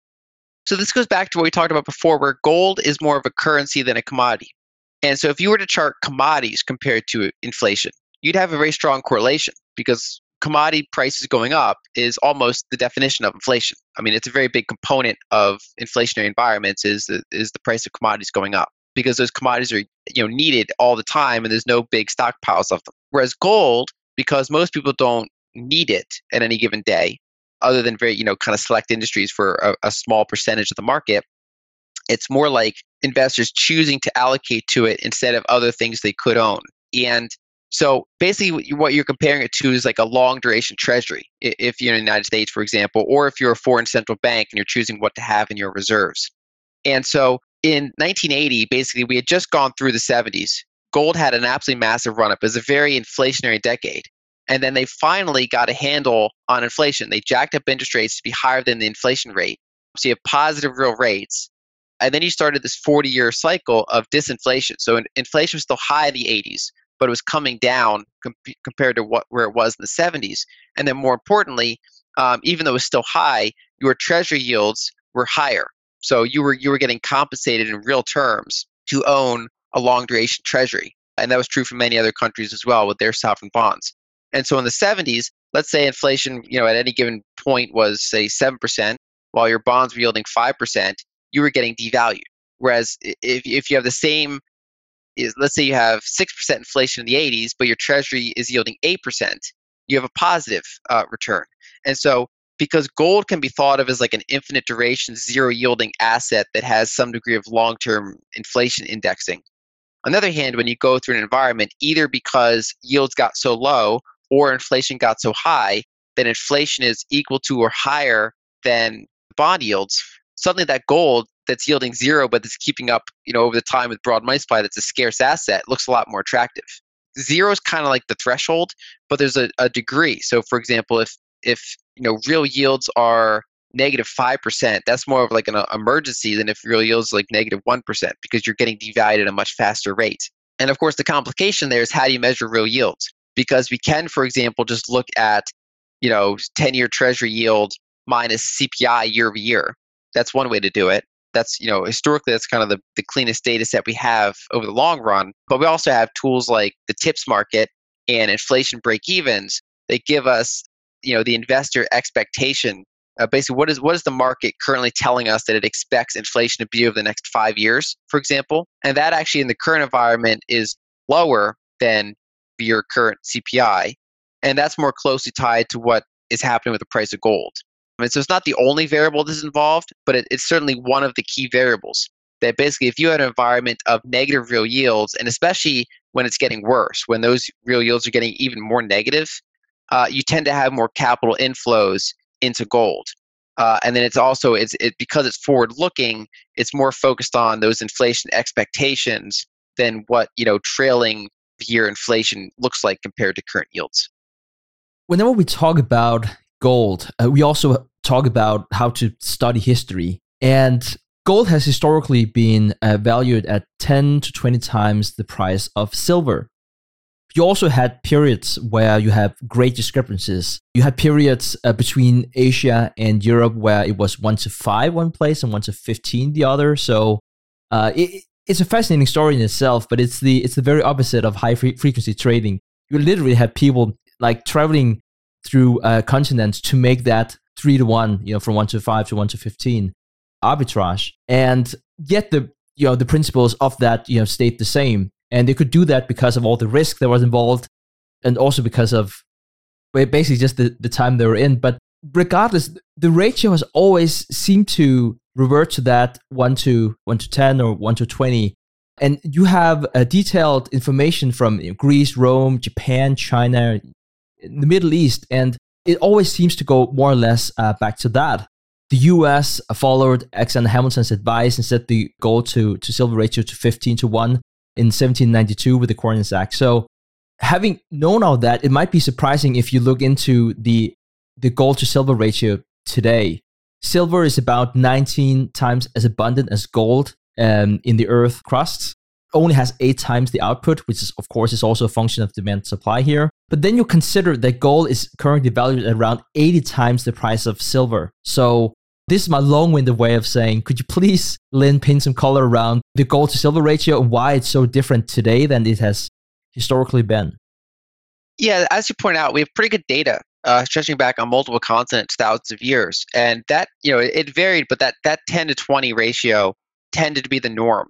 [SPEAKER 3] So this goes back to what we talked about before, where gold is more of a currency than a commodity. And so if you were to chart commodities compared to inflation, you'd have a very strong correlation, because commodity prices going up is almost the definition of inflation. I mean, it's a very big component of inflationary environments is the price of commodities going up, because those commodities are needed all the time and there's no big stockpiles of them. Whereas gold, because most people don't need it at any given day, other than very kind of select industries for a small percentage of the market, it's more like investors choosing to allocate to it instead of other things they could own. And so basically what you're comparing it to is like a long duration treasury, if you're in the United States, for example, or if you're a foreign central bank and you're choosing what to have in your reserves. And so in 1980, basically we had just gone through the 70s. Gold had an absolutely massive run up. It was a very inflationary decade. And then they finally got a handle on inflation. They jacked up interest rates to be higher than the inflation rate. So you have positive real rates. And then you started this 40-year cycle of disinflation. So inflation was still high in the 80s, but it was coming down compared to where it was in the 70s. And then more importantly, even though it was still high, your treasury yields were higher. So you were getting compensated in real terms to own a long duration treasury. And that was true for many other countries as well with their sovereign bonds. And so in the 70s, let's say inflation, at any given point was, say, 7%, while your bonds were yielding 5%, you were getting devalued. Whereas if you have the same, let's say you have 6% inflation in the 80s, but your treasury is yielding 8%, you have a positive return. And so because gold can be thought of as like an infinite duration, zero yielding asset that has some degree of long-term inflation indexing. On the other hand, when you go through an environment, either because yields got so low or inflation got so high that inflation is equal to or higher than bond yields, suddenly that gold that's yielding zero but that's keeping up over the time with broad money supply, that's a scarce asset, looks a lot more attractive. Zero is kind of like the threshold, but there's a degree. So for example, if real yields are negative 5%, that's more of like an emergency than if real yields are like negative 1%, because you're getting devalued at a much faster rate. And of course, the complication there is how do you measure real yields? Because we can, for example, just look at 10-year treasury yield minus CPI year over year. That's one way to do it. That's historically that's kind of the cleanest data set we have over the long run. But we also have tools like the TIPS market and inflation break-evens that give us the investor expectation. Basically, what is the market currently telling us that it expects inflation to be over the next 5 years, for example? And that actually in the current environment is lower than your current CPI. And that's more closely tied to what is happening with the price of gold. So it's not the only variable that's involved, but it's certainly one of the key variables. That basically if you had an environment of negative real yields, and especially when it's getting worse, when those real yields are getting even more negative, you tend to have more capital inflows into gold. And then it's also, because it's forward-looking, it's more focused on those inflation expectations than what trailing year inflation looks like compared to current yields.
[SPEAKER 2] Whenever we talk about gold, we also talk about how to study history. And gold has historically been valued at 10 to 20 times the price of silver. you also had periods where you have great discrepancies. You had periods between Asia and Europe where it was 1-5 one place and 1-15 the other. So it's a fascinating story in itself, but it's the very opposite of high frequency trading. You literally have people like traveling through continents to make that 3-1, from 1-5 to 1-15 arbitrage, and yet the principles of that stayed the same. And they could do that because of all the risk that was involved, and also because of basically just the time they were in. But regardless, the ratio has always seemed to revert to that 1-10 or 1-20. And you have detailed information from Greece, Rome, Japan, China, the Middle East, and it always seems to go more or less back to that. The US followed Alexander Hamilton's advice and set the gold to silver ratio to 15-1 in 1792 with the Coriolanus Act. So having known all that, it might be surprising if you look into the gold to silver ratio today. Silver is about 19 times as abundant as gold in the Earth crusts. Only has 8 times the output, which is, of course, is also a function of demand and supply here. But then you consider that gold is currently valued at around 80 times the price of silver. So this is my long-winded way of saying, could you please, Lin, pin some color around the gold to silver ratio and why it's so different today than it has historically been?
[SPEAKER 3] Yeah, as you point out, we have pretty good data stretching back on multiple continents, thousands of years. And that, it varied, but that 10-20 ratio tended to be the norm.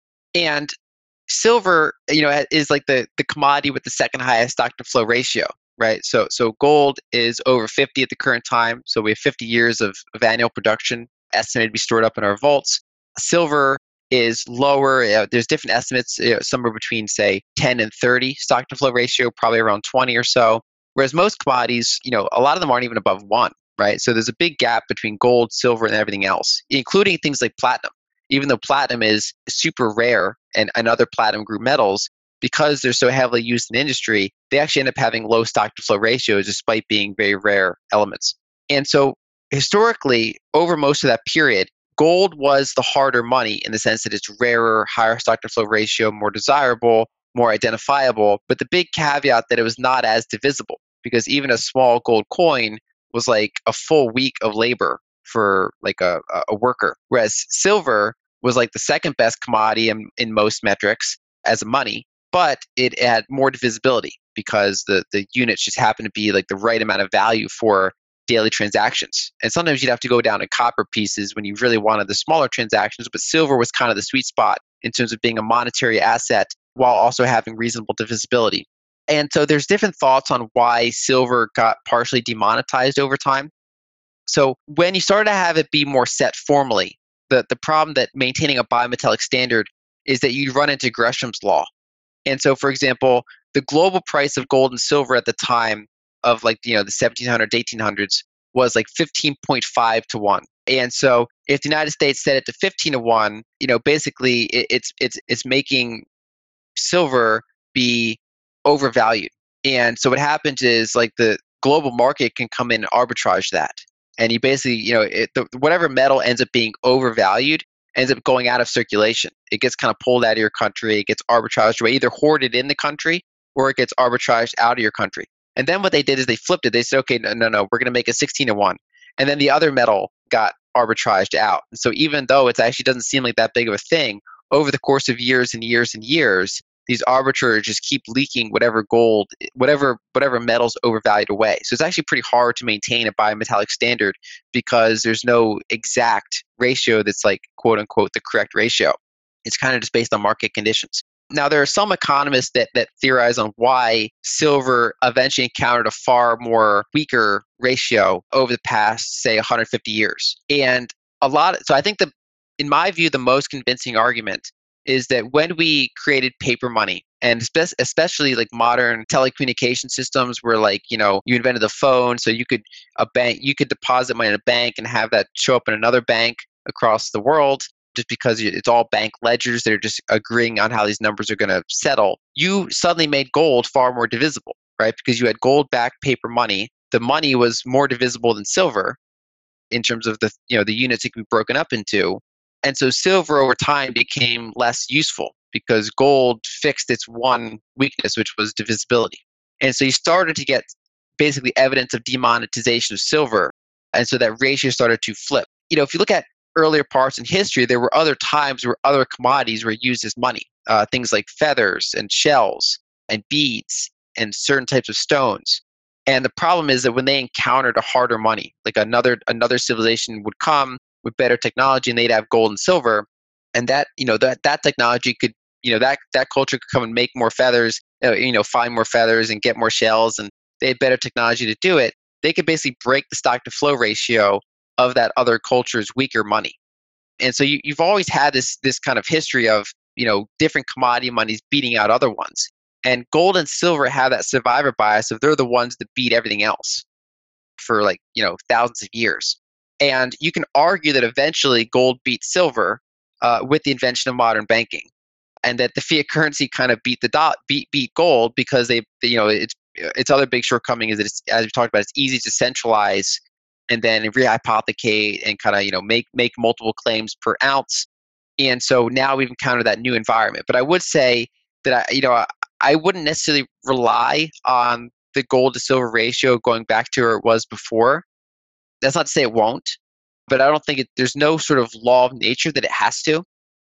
[SPEAKER 3] And silver, is like the commodity with the second highest stock to flow ratio, right? So gold is over 50 at the current time. So we have 50 years of annual production estimated to be stored up in our vaults. Silver is lower. There's different estimates, somewhere between, say, 10 and 30 stock to flow ratio, probably around 20 or so. Whereas most commodities, a lot of them aren't even above 1, right? So there's a big gap between gold, silver, and everything else, including things like platinum. Even though platinum is super rare and other platinum group metals, because they're so heavily used in industry, they actually end up having low stock to flow ratios despite being very rare elements. And so historically, over most of that period, gold was the harder money in the sense that it's rarer, higher stock to flow ratio, more desirable, more identifiable, but the big caveat that it was not as divisible, because even a small gold coin was like a full week of labor for like a worker, whereas silver was like the second best commodity in most metrics as money, but it had more divisibility because the units just happened to be like the right amount of value for daily transactions. And sometimes you'd have to go down to copper pieces when you really wanted the smaller transactions, but silver was kind of the sweet spot in terms of being a monetary asset while also having reasonable divisibility. And so there's different thoughts on why silver got partially demonetized over time. So when you started to have it be more set formally, the problem that maintaining a bimetallic standard is that you run into Gresham's law. And so, for example, the global price of gold and silver at the time of the 1700s, 1800s was like 15.5-1. And so if the United States set it to 15-1, basically it's making silver be overvalued. And so what happens is like the global market can come in and arbitrage that. And you basically, whatever metal ends up being overvalued ends up going out of circulation. It gets kind of pulled out of your country. It gets arbitraged away, either hoarded in the country or it gets arbitraged out of your country. And then what they did is they flipped it. They said, okay, no, we're going to make it 16-1. And then the other metal got arbitraged out. And so even though it actually doesn't seem like that big of a thing, over the course of years and years and years, these arbitrators just keep leaking whatever gold, whatever metals overvalued away. So it's actually pretty hard to maintain a bimetallic standard because there's no exact ratio that's like, quote unquote, the correct ratio. It's kind of just based on market conditions. Now, there are some economists that theorize on why silver eventually encountered a far more weaker ratio over the past, say, 150 years. And so I think in my view, the most convincing argument is that when we created paper money, and especially like modern telecommunication systems where you invented the phone, so you could deposit money in a bank and have that show up in another bank across the world, just because it's all bank ledgers that are just agreeing on how these numbers are going to settle, you suddenly made gold far more divisible, right? Because you had gold-backed paper money. The money was more divisible than silver in terms of the units it could be broken up into. And so silver over time became less useful because gold fixed its one weakness, which was divisibility. And so you started to get basically evidence of demonetization of silver. And so that ratio started to flip. If you look at earlier parts in history, there were other times where other commodities were used as money. Things like feathers and shells and beads and certain types of stones. And the problem is that when they encountered a harder money, like another civilization would come with better technology and they'd have gold and silver, and that technology could, that culture could come and make more feathers, find more feathers and get more shells, and they had better technology to do it. They could basically break the stock to flow ratio of that other culture's weaker money. And so you've always had this kind of history of, different commodity monies beating out other ones. And gold and silver have that survivor bias of they're the ones that beat everything else for thousands of years. And you can argue that eventually gold beat silver with the invention of modern banking, and that the fiat currency kind of beat gold because its other big shortcoming is that it's, as we talked about, it's easy to centralize and then rehypothecate and kind of make multiple claims per ounce. And so now we've encountered that new environment. But I would say that I wouldn't necessarily rely on the gold to silver ratio going back to where it was before. That's not to say it won't, but I don't think there's no sort of law of nature that it has to.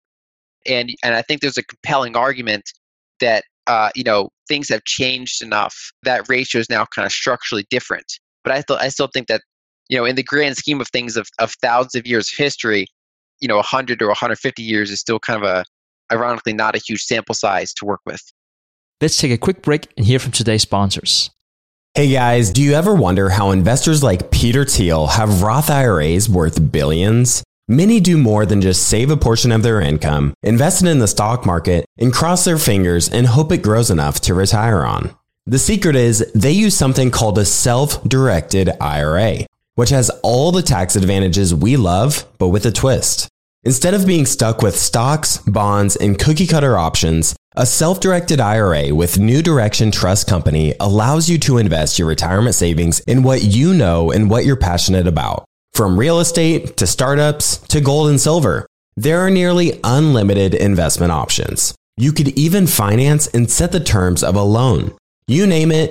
[SPEAKER 3] And I think there's a compelling argument that things have changed enough that ratio is now kind of structurally different. But I still think that in the grand scheme of things of thousands of years of history, 100 or 150 years is still kind of ironically not a huge sample size to work with.
[SPEAKER 2] Let's take a quick break and hear from today's sponsors.
[SPEAKER 5] Hey guys, do you ever wonder how investors like Peter Thiel have Roth IRAs worth billions? Many do more than just save a portion of their income, invest it in the stock market, and cross their fingers and hope it grows enough to retire on. The secret is they use something called a self-directed IRA, which has all the tax advantages we love, but with a twist. Instead of being stuck with stocks, bonds, and cookie-cutter options, a self-directed IRA with New Direction Trust Company allows you to invest your retirement savings in what you know and what you're passionate about. From real estate to startups to gold and silver, there are nearly unlimited investment options. You could even finance and set the terms of a loan. You name it,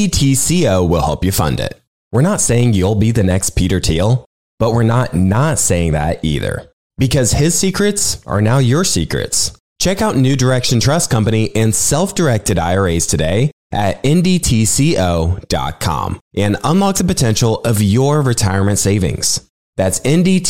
[SPEAKER 5] NDTCO will help you fund it. We're not saying you'll be the next Peter Thiel, but we're not saying that either. Because his secrets are now your secrets. Check out New Direction Trust Company and self-directed IRAs today at ndtco.com and unlock the potential of your retirement savings. That's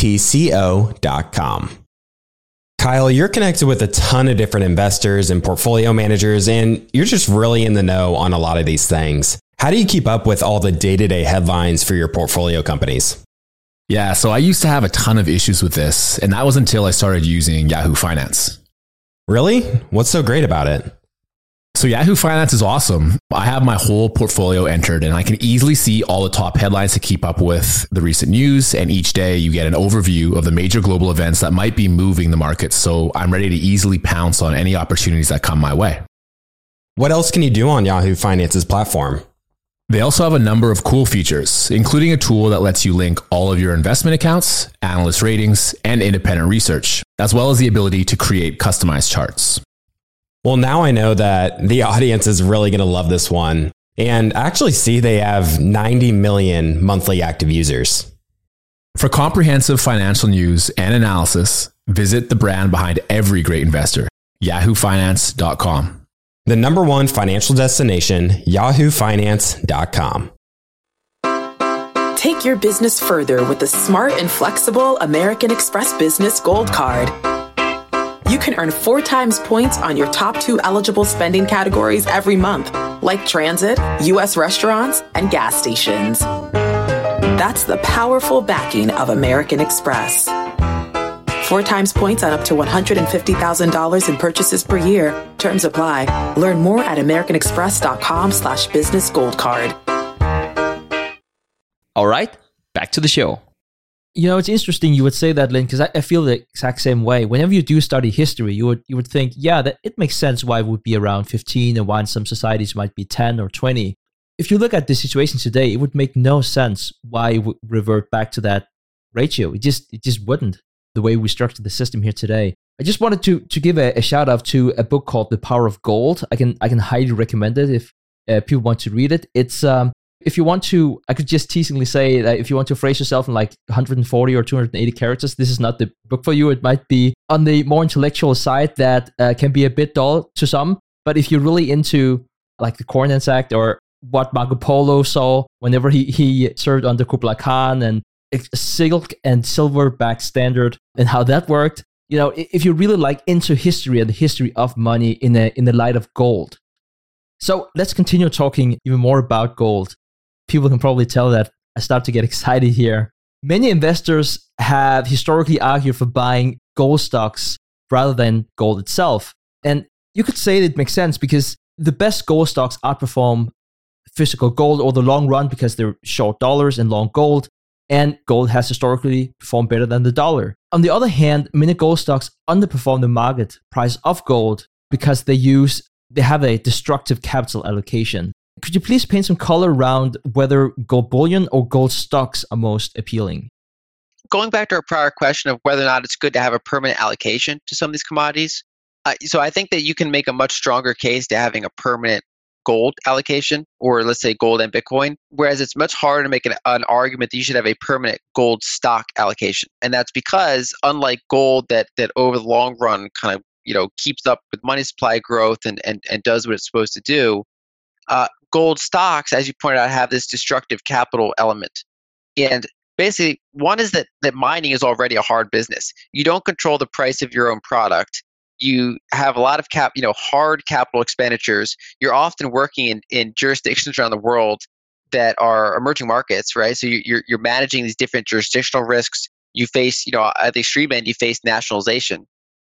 [SPEAKER 5] ndtco.com. Kyle, you're connected with a ton of different investors and portfolio managers, and you're just really in the know on a lot of these things. How do you keep up with all the day-to-day headlines for your portfolio companies?
[SPEAKER 6] Yeah, so I used to have a ton of issues with this, and that was until I started using Yahoo Finance.
[SPEAKER 5] Really? What's so great about it?
[SPEAKER 6] So Yahoo Finance is awesome. I have my whole portfolio entered, and I can easily see all the top headlines to keep up with the recent news. And each day you get an overview of the major global events that might be moving the market. So I'm ready to easily pounce on any opportunities that come my way.
[SPEAKER 5] What else can you do on Yahoo Finance's platform?
[SPEAKER 6] They also have a number of cool features, including a tool that lets you link all of your investment accounts, analyst ratings, and independent research, as well as the ability to create customized charts.
[SPEAKER 5] Well, now I know that the audience is really going to love this one, and actually see they have 90 million monthly active users.
[SPEAKER 6] For comprehensive financial news and analysis, visit the brand behind every great investor, yahoofinance.com.
[SPEAKER 5] The number one financial destination, yahoofinance.com.
[SPEAKER 7] Take your business further with the smart and flexible American Express Business Gold Card. You can earn 4 times points on your top 2 eligible spending categories every month, like transit, U.S. restaurants, and gas stations. That's the powerful backing of American Express. 4 times points on up to $150,000 in purchases per year. Terms apply. Learn more at americanexpress.com/businessgoldcard.
[SPEAKER 2] All right, back to the show. It's interesting you would say that, Lynn, because I feel the exact same way. Whenever you do study history, you would think, yeah, that it makes sense why it would be around 15 and why in some societies might be 10 or 20. If you look at the situation today, it would make no sense why it would revert back to that ratio. It just wouldn't, the way we structure the system here today. I just wanted to give a shout out to a book called The Power of Gold. I can highly recommend it if people want to read it. It's if you want to, I could just teasingly say that if you want to phrase yourself in like 140 or 280 characters, this is not the book for you. It might be on the more intellectual side that can be a bit dull to some. But if you're really into like the Corinth Act or what Marco Polo saw whenever he served under Kublai Khan and silk and silver-backed standard and how that worked, if you're really like into history and the history of money in the light of gold. So let's continue talking even more about gold. People can probably tell that I start to get excited here. Many investors have historically argued for buying gold stocks rather than gold itself. And you could say it makes sense because the best gold stocks outperform physical gold over the long run because they're short dollars and long gold. And gold has historically performed better than the dollar. On the other hand, many gold stocks underperform the market price of gold because they have a destructive capital allocation. Could you please paint some color around whether gold bullion or gold stocks are most appealing?
[SPEAKER 3] Going back to our prior question of whether or not it's good to have a permanent allocation to some of these commodities, so I think that you can make a much stronger case to having a permanent gold allocation, or let's say gold and Bitcoin, whereas it's much harder to make an argument that you should have a permanent gold stock allocation. And that's because unlike gold that over the long run kind of keeps up with money supply growth and does what it's supposed to do, gold stocks, as you pointed out, have this destructive capital element. And basically, one is that mining is already a hard business. You don't control the price of your own product. You have a lot of hard capital expenditures. You're often working in jurisdictions around the world that are emerging markets, right? So you're managing these different jurisdictional risks. You face, at the extreme end, you face nationalization.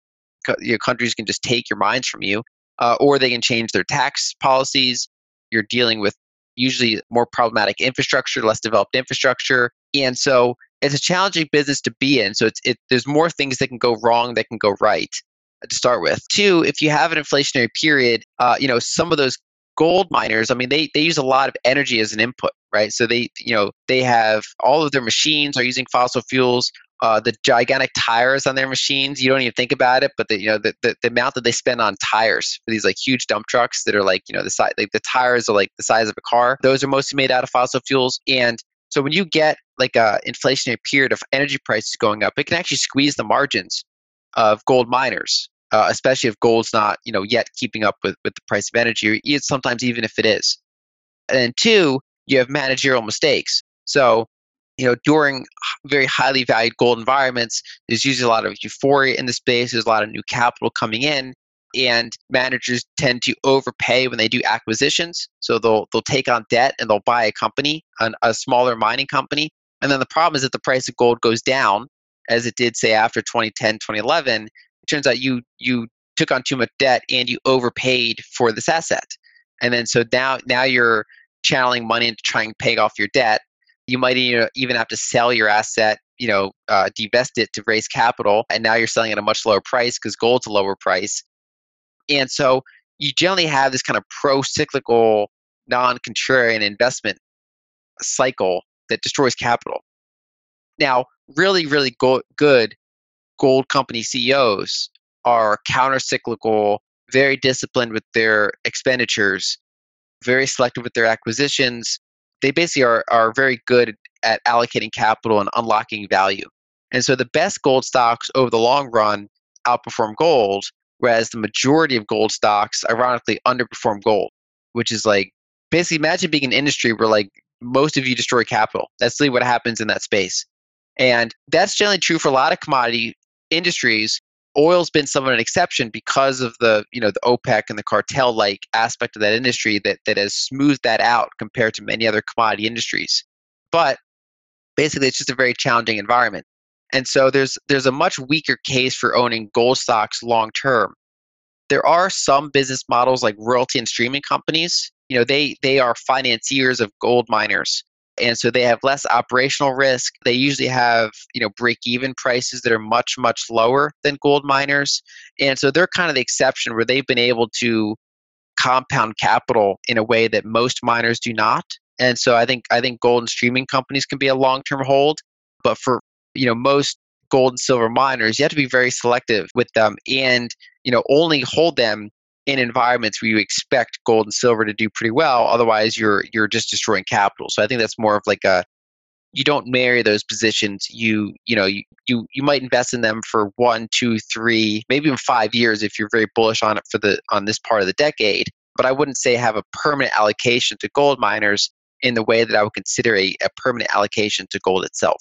[SPEAKER 3] Your countries can just take your mines from you, or they can change their tax policies. You're dealing with usually more problematic infrastructure, less developed infrastructure, and so it's a challenging business to be in. So there's more things that can go wrong than can go right. To start with. Two, if you have an inflationary period, some of those gold miners, they use a lot of energy as an input, right? So they have all of their machines are using fossil fuels. The gigantic tires on their machines, you don't even think about it, but the amount that they spend on tires for these like huge dump trucks that are the size, like the tires are like the size of a car. Those are mostly made out of fossil fuels, and so when you get like a inflationary period of energy prices going up, it can actually squeeze the margins of gold miners. Especially if gold's not, yet keeping up with the price of energy, or sometimes even if it is. And then two, you have managerial mistakes. So, during very highly valued gold environments, there's usually a lot of euphoria in the space. There's a lot of new capital coming in, and managers tend to overpay when they do acquisitions. So they'll take on debt and they'll buy a company, a smaller mining company. And then the problem is that the price of gold goes down, as it did say after 2010, 2011. It turns out you took on too much debt and you overpaid for this asset. And then so now you're channeling money into trying to pay off your debt. You might even have to sell your asset, divest it to raise capital. And now you're selling at a much lower price because gold's a lower price. And so you generally have this kind of pro-cyclical, non-contrarian investment cycle that destroys capital. Now, really, really good gold company CEOs are counter-cyclical, very disciplined with their expenditures, very selective with their acquisitions. They basically are very good at allocating capital and unlocking value. And so the best gold stocks over the long run outperform gold, whereas the majority of gold stocks ironically underperform gold, which is like, basically imagine being an industry where like most of you destroy capital. That's really what happens in that space. And that's generally true for a lot of commodity industries. Oil's been somewhat an exception because of the OPEC and the cartel-like aspect of that industry that has smoothed that out compared to many other commodity industries. But basically, it's just a very challenging environment. And so there's a much weaker case for owning gold stocks long term. There are some business models like royalty and streaming companies. They are financiers of gold miners. And so they have less operational risk. They usually have, break-even prices that are much, much lower than gold miners. And so they're kind of the exception where they've been able to compound capital in a way that most miners do not. And so I think gold and streaming companies can be a long-term hold. But for, most gold and silver miners, you have to be very selective with them and, only hold them in environments where you expect gold and silver to do pretty well. Otherwise, you're just destroying capital. So I think that's more of like you don't marry those positions. You might invest in them for 1, 2, 3, maybe even 5 years if you're very bullish on it on this part of the decade. But I wouldn't say have a permanent allocation to gold miners in the way that I would consider a permanent allocation to gold itself.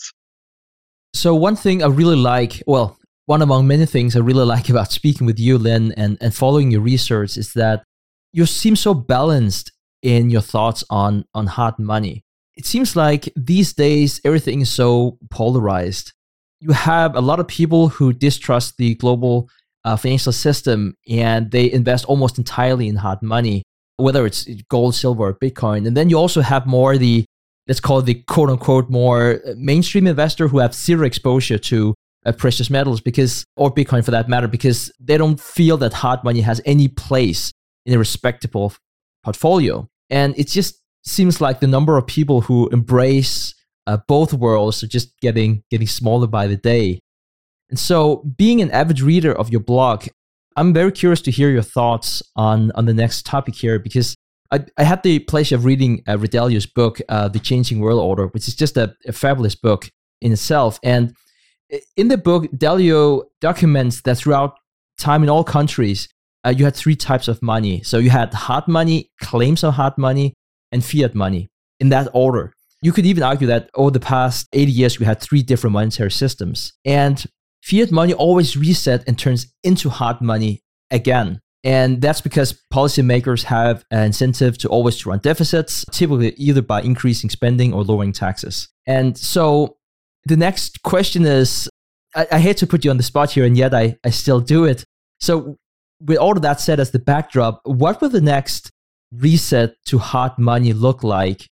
[SPEAKER 2] So one thing I really like, well, one among many things I really like about speaking with you, Lynn, and following your research is that you seem so balanced in your thoughts on hard money. It seems like these days everything is so polarized. You have a lot of people who distrust the global financial system and they invest almost entirely in hard money, whether it's gold, silver, or Bitcoin. And then you also have more let's call it the quote unquote more mainstream investor who have zero exposure to precious metals or Bitcoin for that matter, because they don't feel that hard money has any place in a respectable portfolio. And it just seems like the number of people who embrace both worlds are just getting smaller by the day. And so being an avid reader of your blog, I'm very curious to hear your thoughts on the next topic here, because I had the pleasure of reading Ray Dalio's book, The Changing World Order, which is just a fabulous book in itself. And in the book, Dalio documents that throughout time in all countries, you had 3 types of money. So you had hard money, claims of hard money, and fiat money in that order. You could even argue that over the past 80 years, we had 3 different monetary systems. And fiat money always reset and turns into hard money again. And that's because policymakers have an incentive to always run deficits, typically either by increasing spending or lowering taxes. And so the next question is, I hate to put you on the spot here, and yet I still do it. So with all of that said as the backdrop, what will the next reset to hard money look like?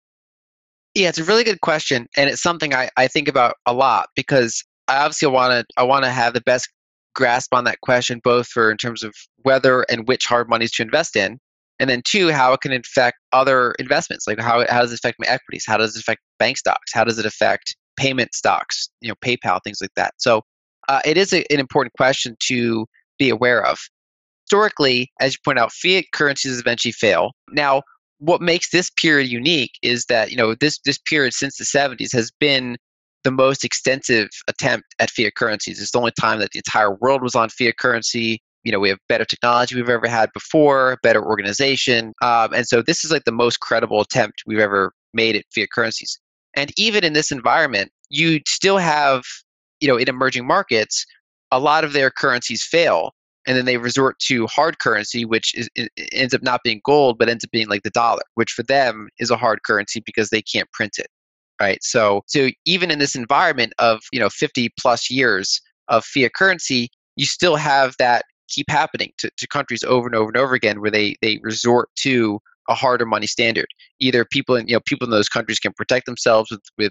[SPEAKER 3] Yeah, it's a really good question. And it's something I think about a lot, because I obviously want to have the best grasp on that question, both in terms of whether and which hard monies to invest in, and then 2, how it can affect other investments. Like how does it affect my equities? How does it affect bank stocks? How does it affect payment stocks, PayPal, things like that. So it is an important question to be aware of. Historically, as you point out, fiat currencies eventually fail. Now, what makes this period unique is that this period since the 70s has been the most extensive attempt at fiat currencies. It's the only time that the entire world was on fiat currency. We have better technology we've ever had before, better organization. And so this is like the most credible attempt we've ever made at fiat currencies. And even in this environment, you still have, in emerging markets, a lot of their currencies fail. And then they resort to hard currency, which ends up not being gold, but ends up being like the dollar, which for them is a hard currency because they can't print it. Right. So even in this environment of 50 plus years of fiat currency, you still have that keep happening to countries over and over and over again, where they resort to a harder money standard. Either people in those countries can protect themselves with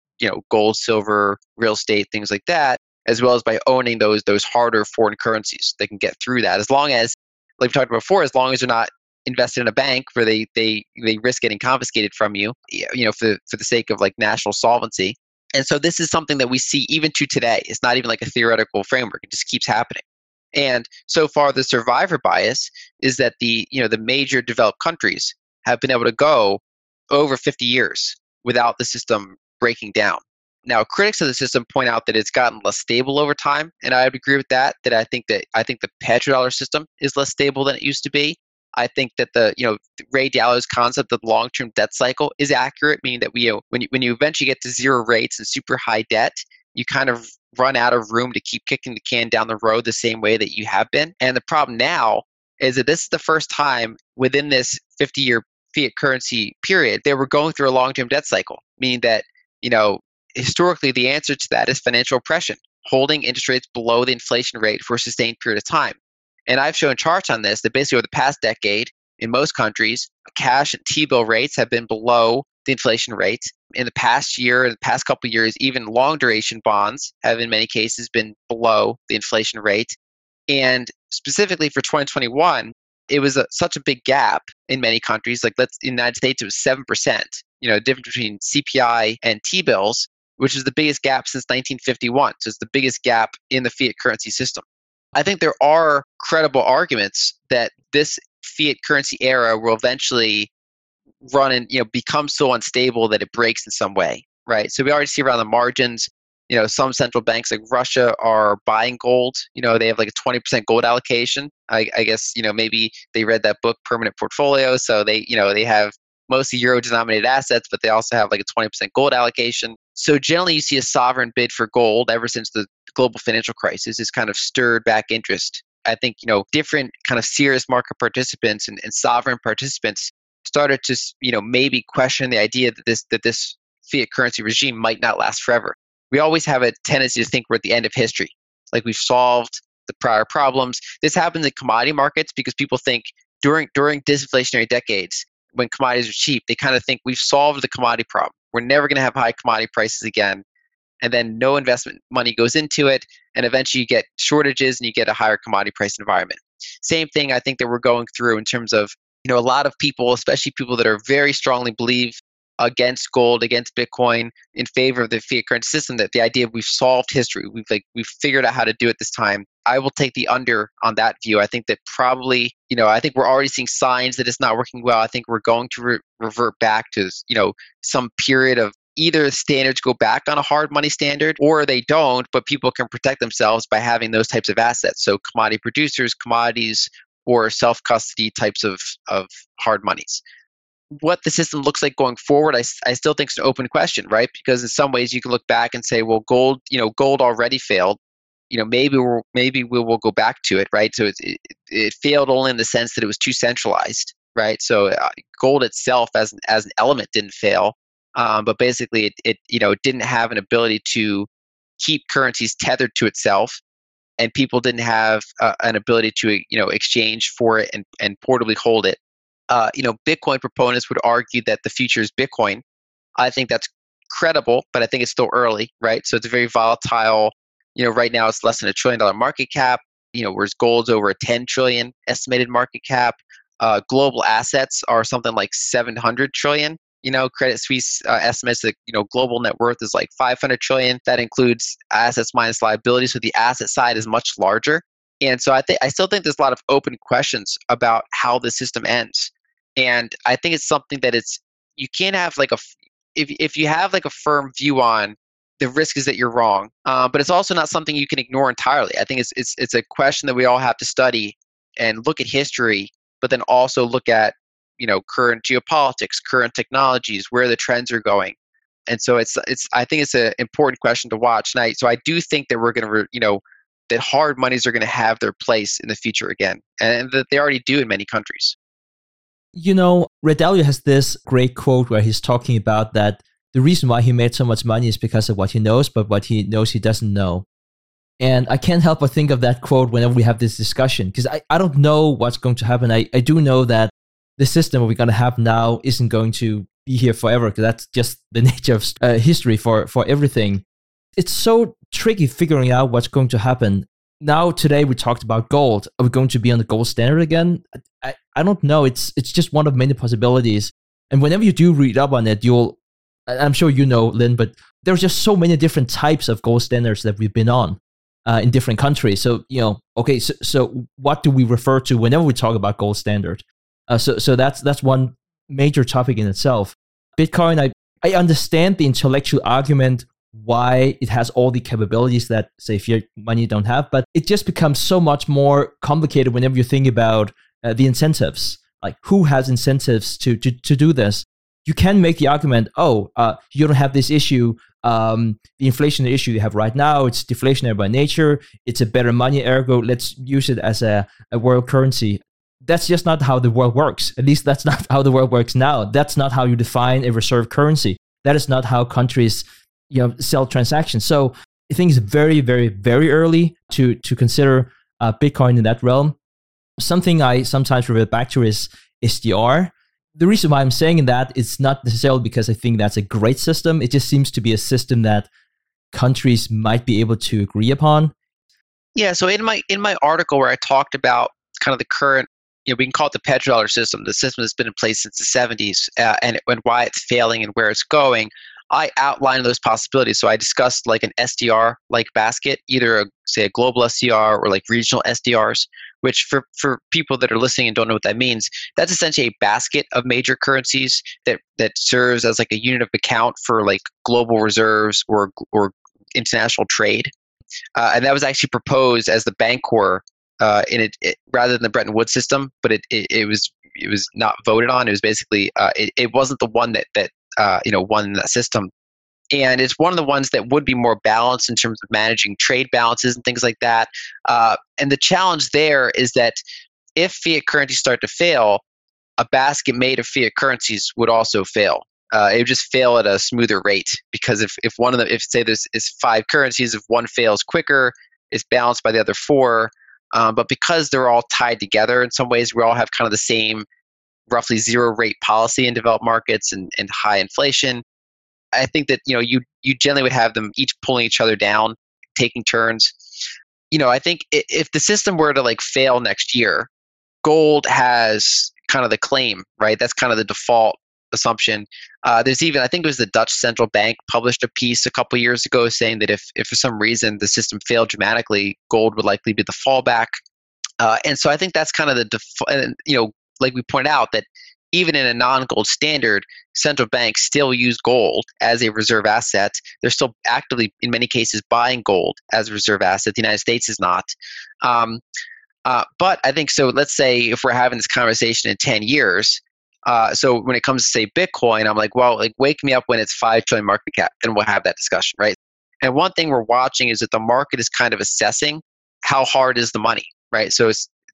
[SPEAKER 3] gold, silver, real estate, things like that, as well as by owning those harder foreign currencies. They can get through that as long as, like we talked about before, as long as they're not invested in a bank where they risk getting confiscated from you, for the sake of like national solvency. And so this is something that we see even to today. It's not even like a theoretical framework. It just keeps happening. And so far, the survivor bias is that the major developed countries have been able to go over 50 years without the system breaking down. Now, critics of the system point out that it's gotten less stable over time, and I would agree with that. That I think the petrodollar system is less stable than it used to be. I think that Ray Dalio's concept of the long-term debt cycle is accurate, meaning that when you eventually get to zero rates and super high debt, you kind of run out of room to keep kicking the can down the road the same way that you have been. And the problem now is that this is the first time within this 50-year fiat currency period that we're going through a long-term debt cycle, meaning that historically the answer to that is financial oppression, holding interest rates below the inflation rate for a sustained period of time. And I've shown charts on this that basically over the past decade, in most countries, cash and T-bill rates have been below the inflation rate. In the past year, in the past couple of years, even long duration bonds have in many cases been below the inflation rate. And specifically for 2021, it was such a big gap in many countries. Like in the United States, it was 7%, difference between CPI and T-bills. which is the biggest gap since 1951. So it's the biggest gap in the fiat currency system. I think there are credible arguments that this fiat currency era will eventually run and become so unstable that it breaks in some way, right? So we already see around the margins, some central banks like Russia are buying gold. They have like a 20% gold allocation. I guess maybe they read that book Permanent Portfolio, so they have mostly euro-denominated assets, but they also have like a 20% gold allocation. So generally, you see a sovereign bid for gold ever since the global financial crisis has kind of stirred back interest. I think different kind of serious market participants and sovereign participants started to maybe question the idea that this fiat currency regime might not last forever. We always have a tendency to think we're at the end of history, like we've solved the prior problems. This happens in commodity markets because people think during disinflationary decades, when commodities are cheap, they kind of think we've solved the commodity problem. We're never going to have high commodity prices again. And then no investment money goes into it. And eventually you get shortages and you get a higher commodity price environment. Same thing I think that we're going through in terms of, a lot of people, especially people that are very strongly believe against gold, against Bitcoin, in favor of the fiat currency system, that the idea of we've solved history, we've figured out how to do it this time. I will take the under on that view. I think that probably, I think we're already seeing signs that it's not working well. I think we're going to revert back to, some period of either standards go back on a hard money standard or they don't, but people can protect themselves by having those types of assets. So commodity producers, commodities, or self-custody types of hard monies. What the system looks like going forward, I still think it's an open question, right? Because in some ways you can look back and say, well, gold already failed. Maybe we will go back to it, right? So it failed only in the sense that it was too centralized, right? So gold itself as an element didn't fail, but basically it didn't have an ability to keep currencies tethered to itself, and people didn't have an ability to exchange for it and portably hold it. Bitcoin proponents would argue that the future is Bitcoin. I think that's credible, but I think it's still early, right? So it's a very volatile. Right now it's less than $1 trillion market cap. Whereas gold's over a 10 trillion estimated market cap. Global assets are something like 700 trillion. Credit Suisse estimates that global net worth is like 500 trillion. That includes assets minus liabilities, so the asset side is much larger. And so I still think there's a lot of open questions about how the system ends. And I think it's something that you can't have if you have like a firm view on the risk is that you're wrong, but it's also not something you can ignore entirely. I think it's a question that we all have to study and look at history, but then also look at current geopolitics, current technologies, where the trends are going. And so I think it's an important question to watch. And so I do think that we're going to that hard monies are going to have their place in the future again, and that they already do in many countries.
[SPEAKER 2] Ray Dalio has this great quote where he's talking about that the reason why he made so much money is because of what he knows, but what he knows he doesn't know. And I can't help but think of that quote whenever we have this discussion, because I don't know what's going to happen. I do know that the system we're going to have now isn't going to be here forever, because that's just the nature of history for everything. It's so tricky figuring out what's going to happen. Now, today we talked about gold. Are we going to be on the gold standard again? I don't know. It's just one of many possibilities. And whenever you do read up on it, I'm sure Lynn, but there's just so many different types of gold standards that we've been on in different countries. So, okay, so what do we refer to whenever we talk about gold standard? So that's one major topic in itself. Bitcoin, I understand the intellectual argument why it has all the capabilities that, say, fiat money don't have, but it just becomes so much more complicated whenever you think about the incentives. Like, who has incentives to do this? You can make the argument, you don't have this issue, the inflationary issue you have right now, it's deflationary by nature, it's a better money, ergo let's use it as a world currency. That's just not how the world works. At least that's not how the world works now. That's not how you define a reserve currency. That is not how countries sell transactions. So I think it's very, very, very early to consider Bitcoin in that realm. Something I sometimes revert back to is SDR. The reason why I'm saying that is not necessarily because I think that's a great system. It just seems to be a system that countries might be able to agree upon.
[SPEAKER 3] Yeah. So in my article where I talked about kind of the current, we can call it the petrodollar system, the system that's been in place since the 70s, and why it's failing and where it's going, I outlined those possibilities. So I discussed like an SDR like basket, either say a global SDR or like regional SDRs, which for people that are listening and don't know what that means, that's essentially a basket of major currencies that serves as like a unit of account for like global reserves or international trade. And that was actually proposed as the Bancor in it rather than the Bretton Woods system, but it was not voted on. It was basically it wasn't the one that won that system. And it's one of the ones that would be more balanced in terms of managing trade balances and things like that. And the challenge there is that if fiat currencies start to fail, a basket made of fiat currencies would also fail. It would just fail at a smoother rate, because if one of them, if say there's 5 currencies, if one fails quicker, it's balanced by the other 4. But because they're all tied together in some ways, we all have kind of the same roughly zero rate policy in developed markets and high inflation. I think that you generally would have them each pulling each other down, taking turns. I think if the system were to like fail next year, gold has kind of the claim, right? That's kind of the default assumption. There's even, I think it was the Dutch Central Bank published a piece a couple of years ago saying that if for some reason the system failed dramatically, gold would likely be the fallback. And so I think that's kind of the default. Like we pointed out, that even in a non-gold standard, central banks still use gold as a reserve asset. They're still actively, in many cases, buying gold as a reserve asset. The United States is not. But I think so. Let's say if we're having this conversation in 10 years, so when it comes to say Bitcoin, I'm like, well, like wake me up when it's 5 trillion market cap, and we'll have that discussion, right? And one thing we're watching is that the market is kind of assessing how hard is the money, right? So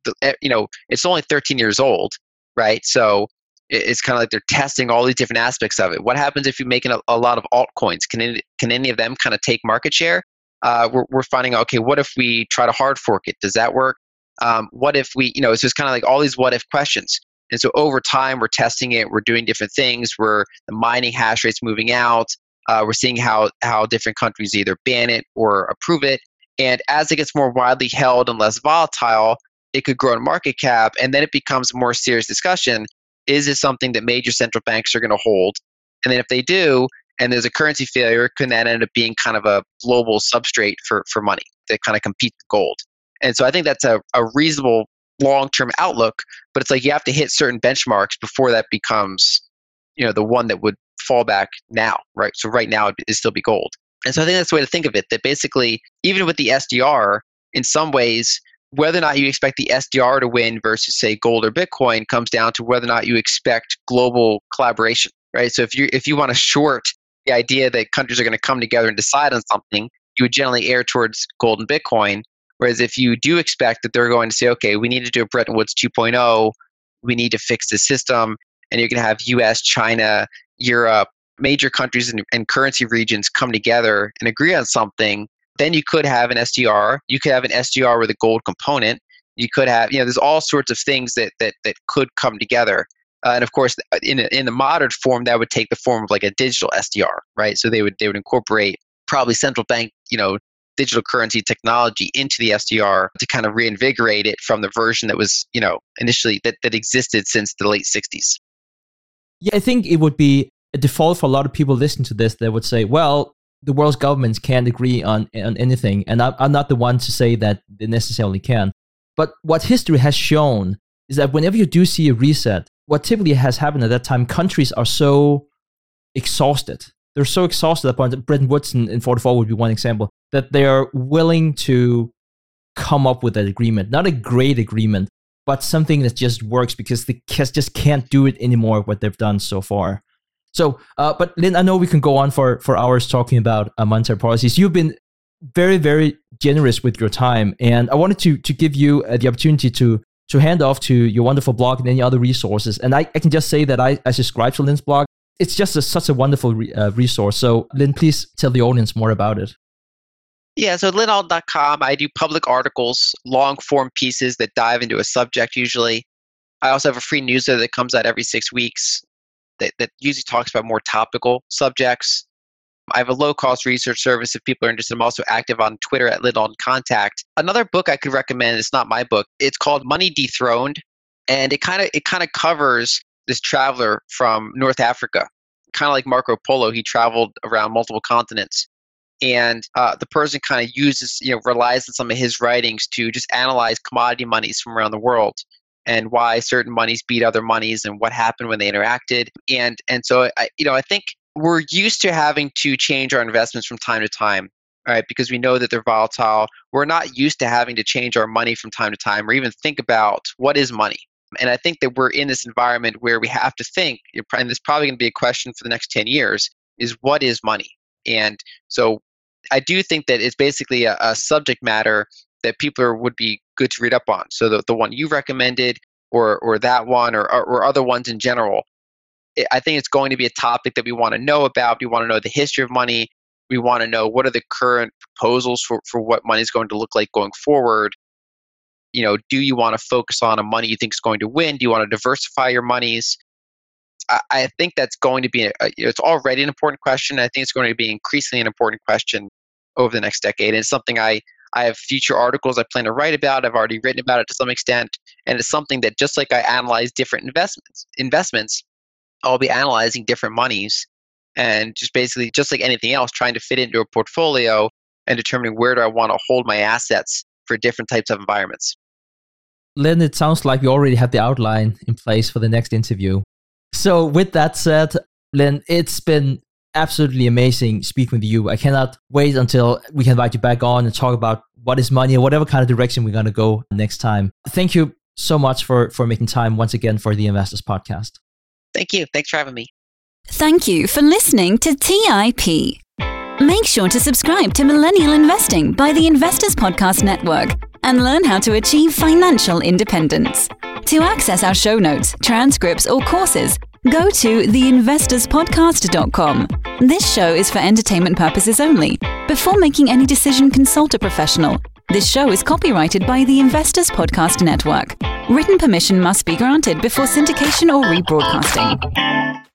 [SPEAKER 3] it's only 13 years old, right? So it's kind of like they're testing all these different aspects of it. What happens if you're making a lot of altcoins? Can any of them kind of take market share? We're finding out, okay, what if we try to hard fork it? Does that work? What if we, it's just kind of like all these what if questions. And so over time, we're testing it. We're doing different things. The mining hash rate's moving out. We're seeing how different countries either ban it or approve it. And as it gets more widely held and less volatile, it could grow in market cap. And then it becomes a more serious discussion. Is it something that major central banks are going to hold? And then if they do, and there's a currency failure, can that end up being kind of a global substrate for money that kind of competes with gold? And so I think that's a reasonable long-term outlook, but it's like you have to hit certain benchmarks before that becomes, the one that would fall back now, right? So right now it'd still be gold. And so I think that's the way to think of it, that basically, even with the SDR, in some ways, whether or not you expect the SDR to win versus, say, gold or Bitcoin comes down to whether or not you expect global collaboration, right? So if you want to short the idea that countries are going to come together and decide on something, you would generally err towards gold and Bitcoin. Whereas if you do expect that they're going to say, okay, we need to do a Bretton Woods 2.0, we need to fix the system, and you're going to have US, China, Europe, major countries and currency regions come together and agree on something, then you could have an SDR. You could have an SDR with a gold component. You could have, there's all sorts of things that could come together. And of course, in the modern form, that would take the form of like a digital SDR, right? So they would incorporate probably central bank, digital currency technology into the SDR to kind of reinvigorate it from the version that was, initially that existed since the late 60s.
[SPEAKER 2] Yeah, I think it would be a default for a lot of people listening to this that would say, well, the world's governments can't agree on anything. And I'm not the one to say that they necessarily can. But what history has shown is that whenever you do see a reset, what typically has happened at that time, countries are so exhausted. They're so exhausted upon Bretton Woods in 44 would be one example, that they are willing to come up with an agreement. Not a great agreement, but something that just works because they just can't do it anymore, what they've done so far. So, but Lynn, I know we can go on for hours talking about monetary policies. You've been very, very generous with your time, and I wanted to give you the opportunity to hand off to your wonderful blog and any other resources. And I can just say that I subscribe to Lynn's blog. It's just such a wonderful resource. So, Lynn, please tell the audience more about it.
[SPEAKER 3] Yeah, so lynnalden.com, I do public articles, long-form pieces that dive into a subject usually. I also have a free newsletter that comes out every 6 weeks that usually talks about more topical subjects. I have a low-cost research service if people are interested. I'm also active on Twitter at LynnAldenContact. Another book I could recommend, it's not my book, it's called Money Dethroned, and it kind of covers this traveler from North Africa kind of like Marco Polo, he traveled around multiple continents. And the person kind of relies on some of his writings to just analyze commodity monies from around the world and why certain monies beat other monies and what happened when they interacted. And so I think we're used to having to change our investments from time to time, right? Because we know that they're volatile. We're not used to having to change our money from time to time or even think about what is money. And I think that we're in this environment where we have to think, and this is probably going to be a question for the next 10 years, is what is money? And so I do think that it's basically a subject matter that people would be good to read up on. So the one you recommended or that one or other ones in general, I think it's going to be a topic that we want to know about. We want to know the history of money. We want to know what are the current proposals for what money is going to look like going forward. Do you want to focus on a money you think is going to win? Do you want to diversify your monies? I think that's going to be, it's already an important question. I think it's going to be increasingly an important question over the next decade. And it's something I have future articles I plan to write about. I've already written about it to some extent. And it's something that just like I analyze different investments, I'll be analyzing different monies and just basically, just like anything else, trying to fit into a portfolio and determining where do I want to hold my assets for different types of environments.
[SPEAKER 2] Len, it sounds like we already have the outline in place for the next interview. So with that said, Len, it's been absolutely amazing speaking with you. I cannot wait until we can invite you back on and talk about what is money or whatever kind of direction we're going to go next time. Thank you so much for making time once again for the Investors Podcast.
[SPEAKER 3] Thank you. Thanks for having me.
[SPEAKER 1] Thank you for listening to TIP. Make sure to subscribe to Millennial Investing by the Investors Podcast Network and learn how to achieve financial independence. To access our show notes, transcripts, or courses, go to theinvestorspodcast.com. This show is for entertainment purposes only. Before making any decision, consult a professional. This show is copyrighted by the Investors Podcast Network. Written permission must be granted before syndication or rebroadcasting.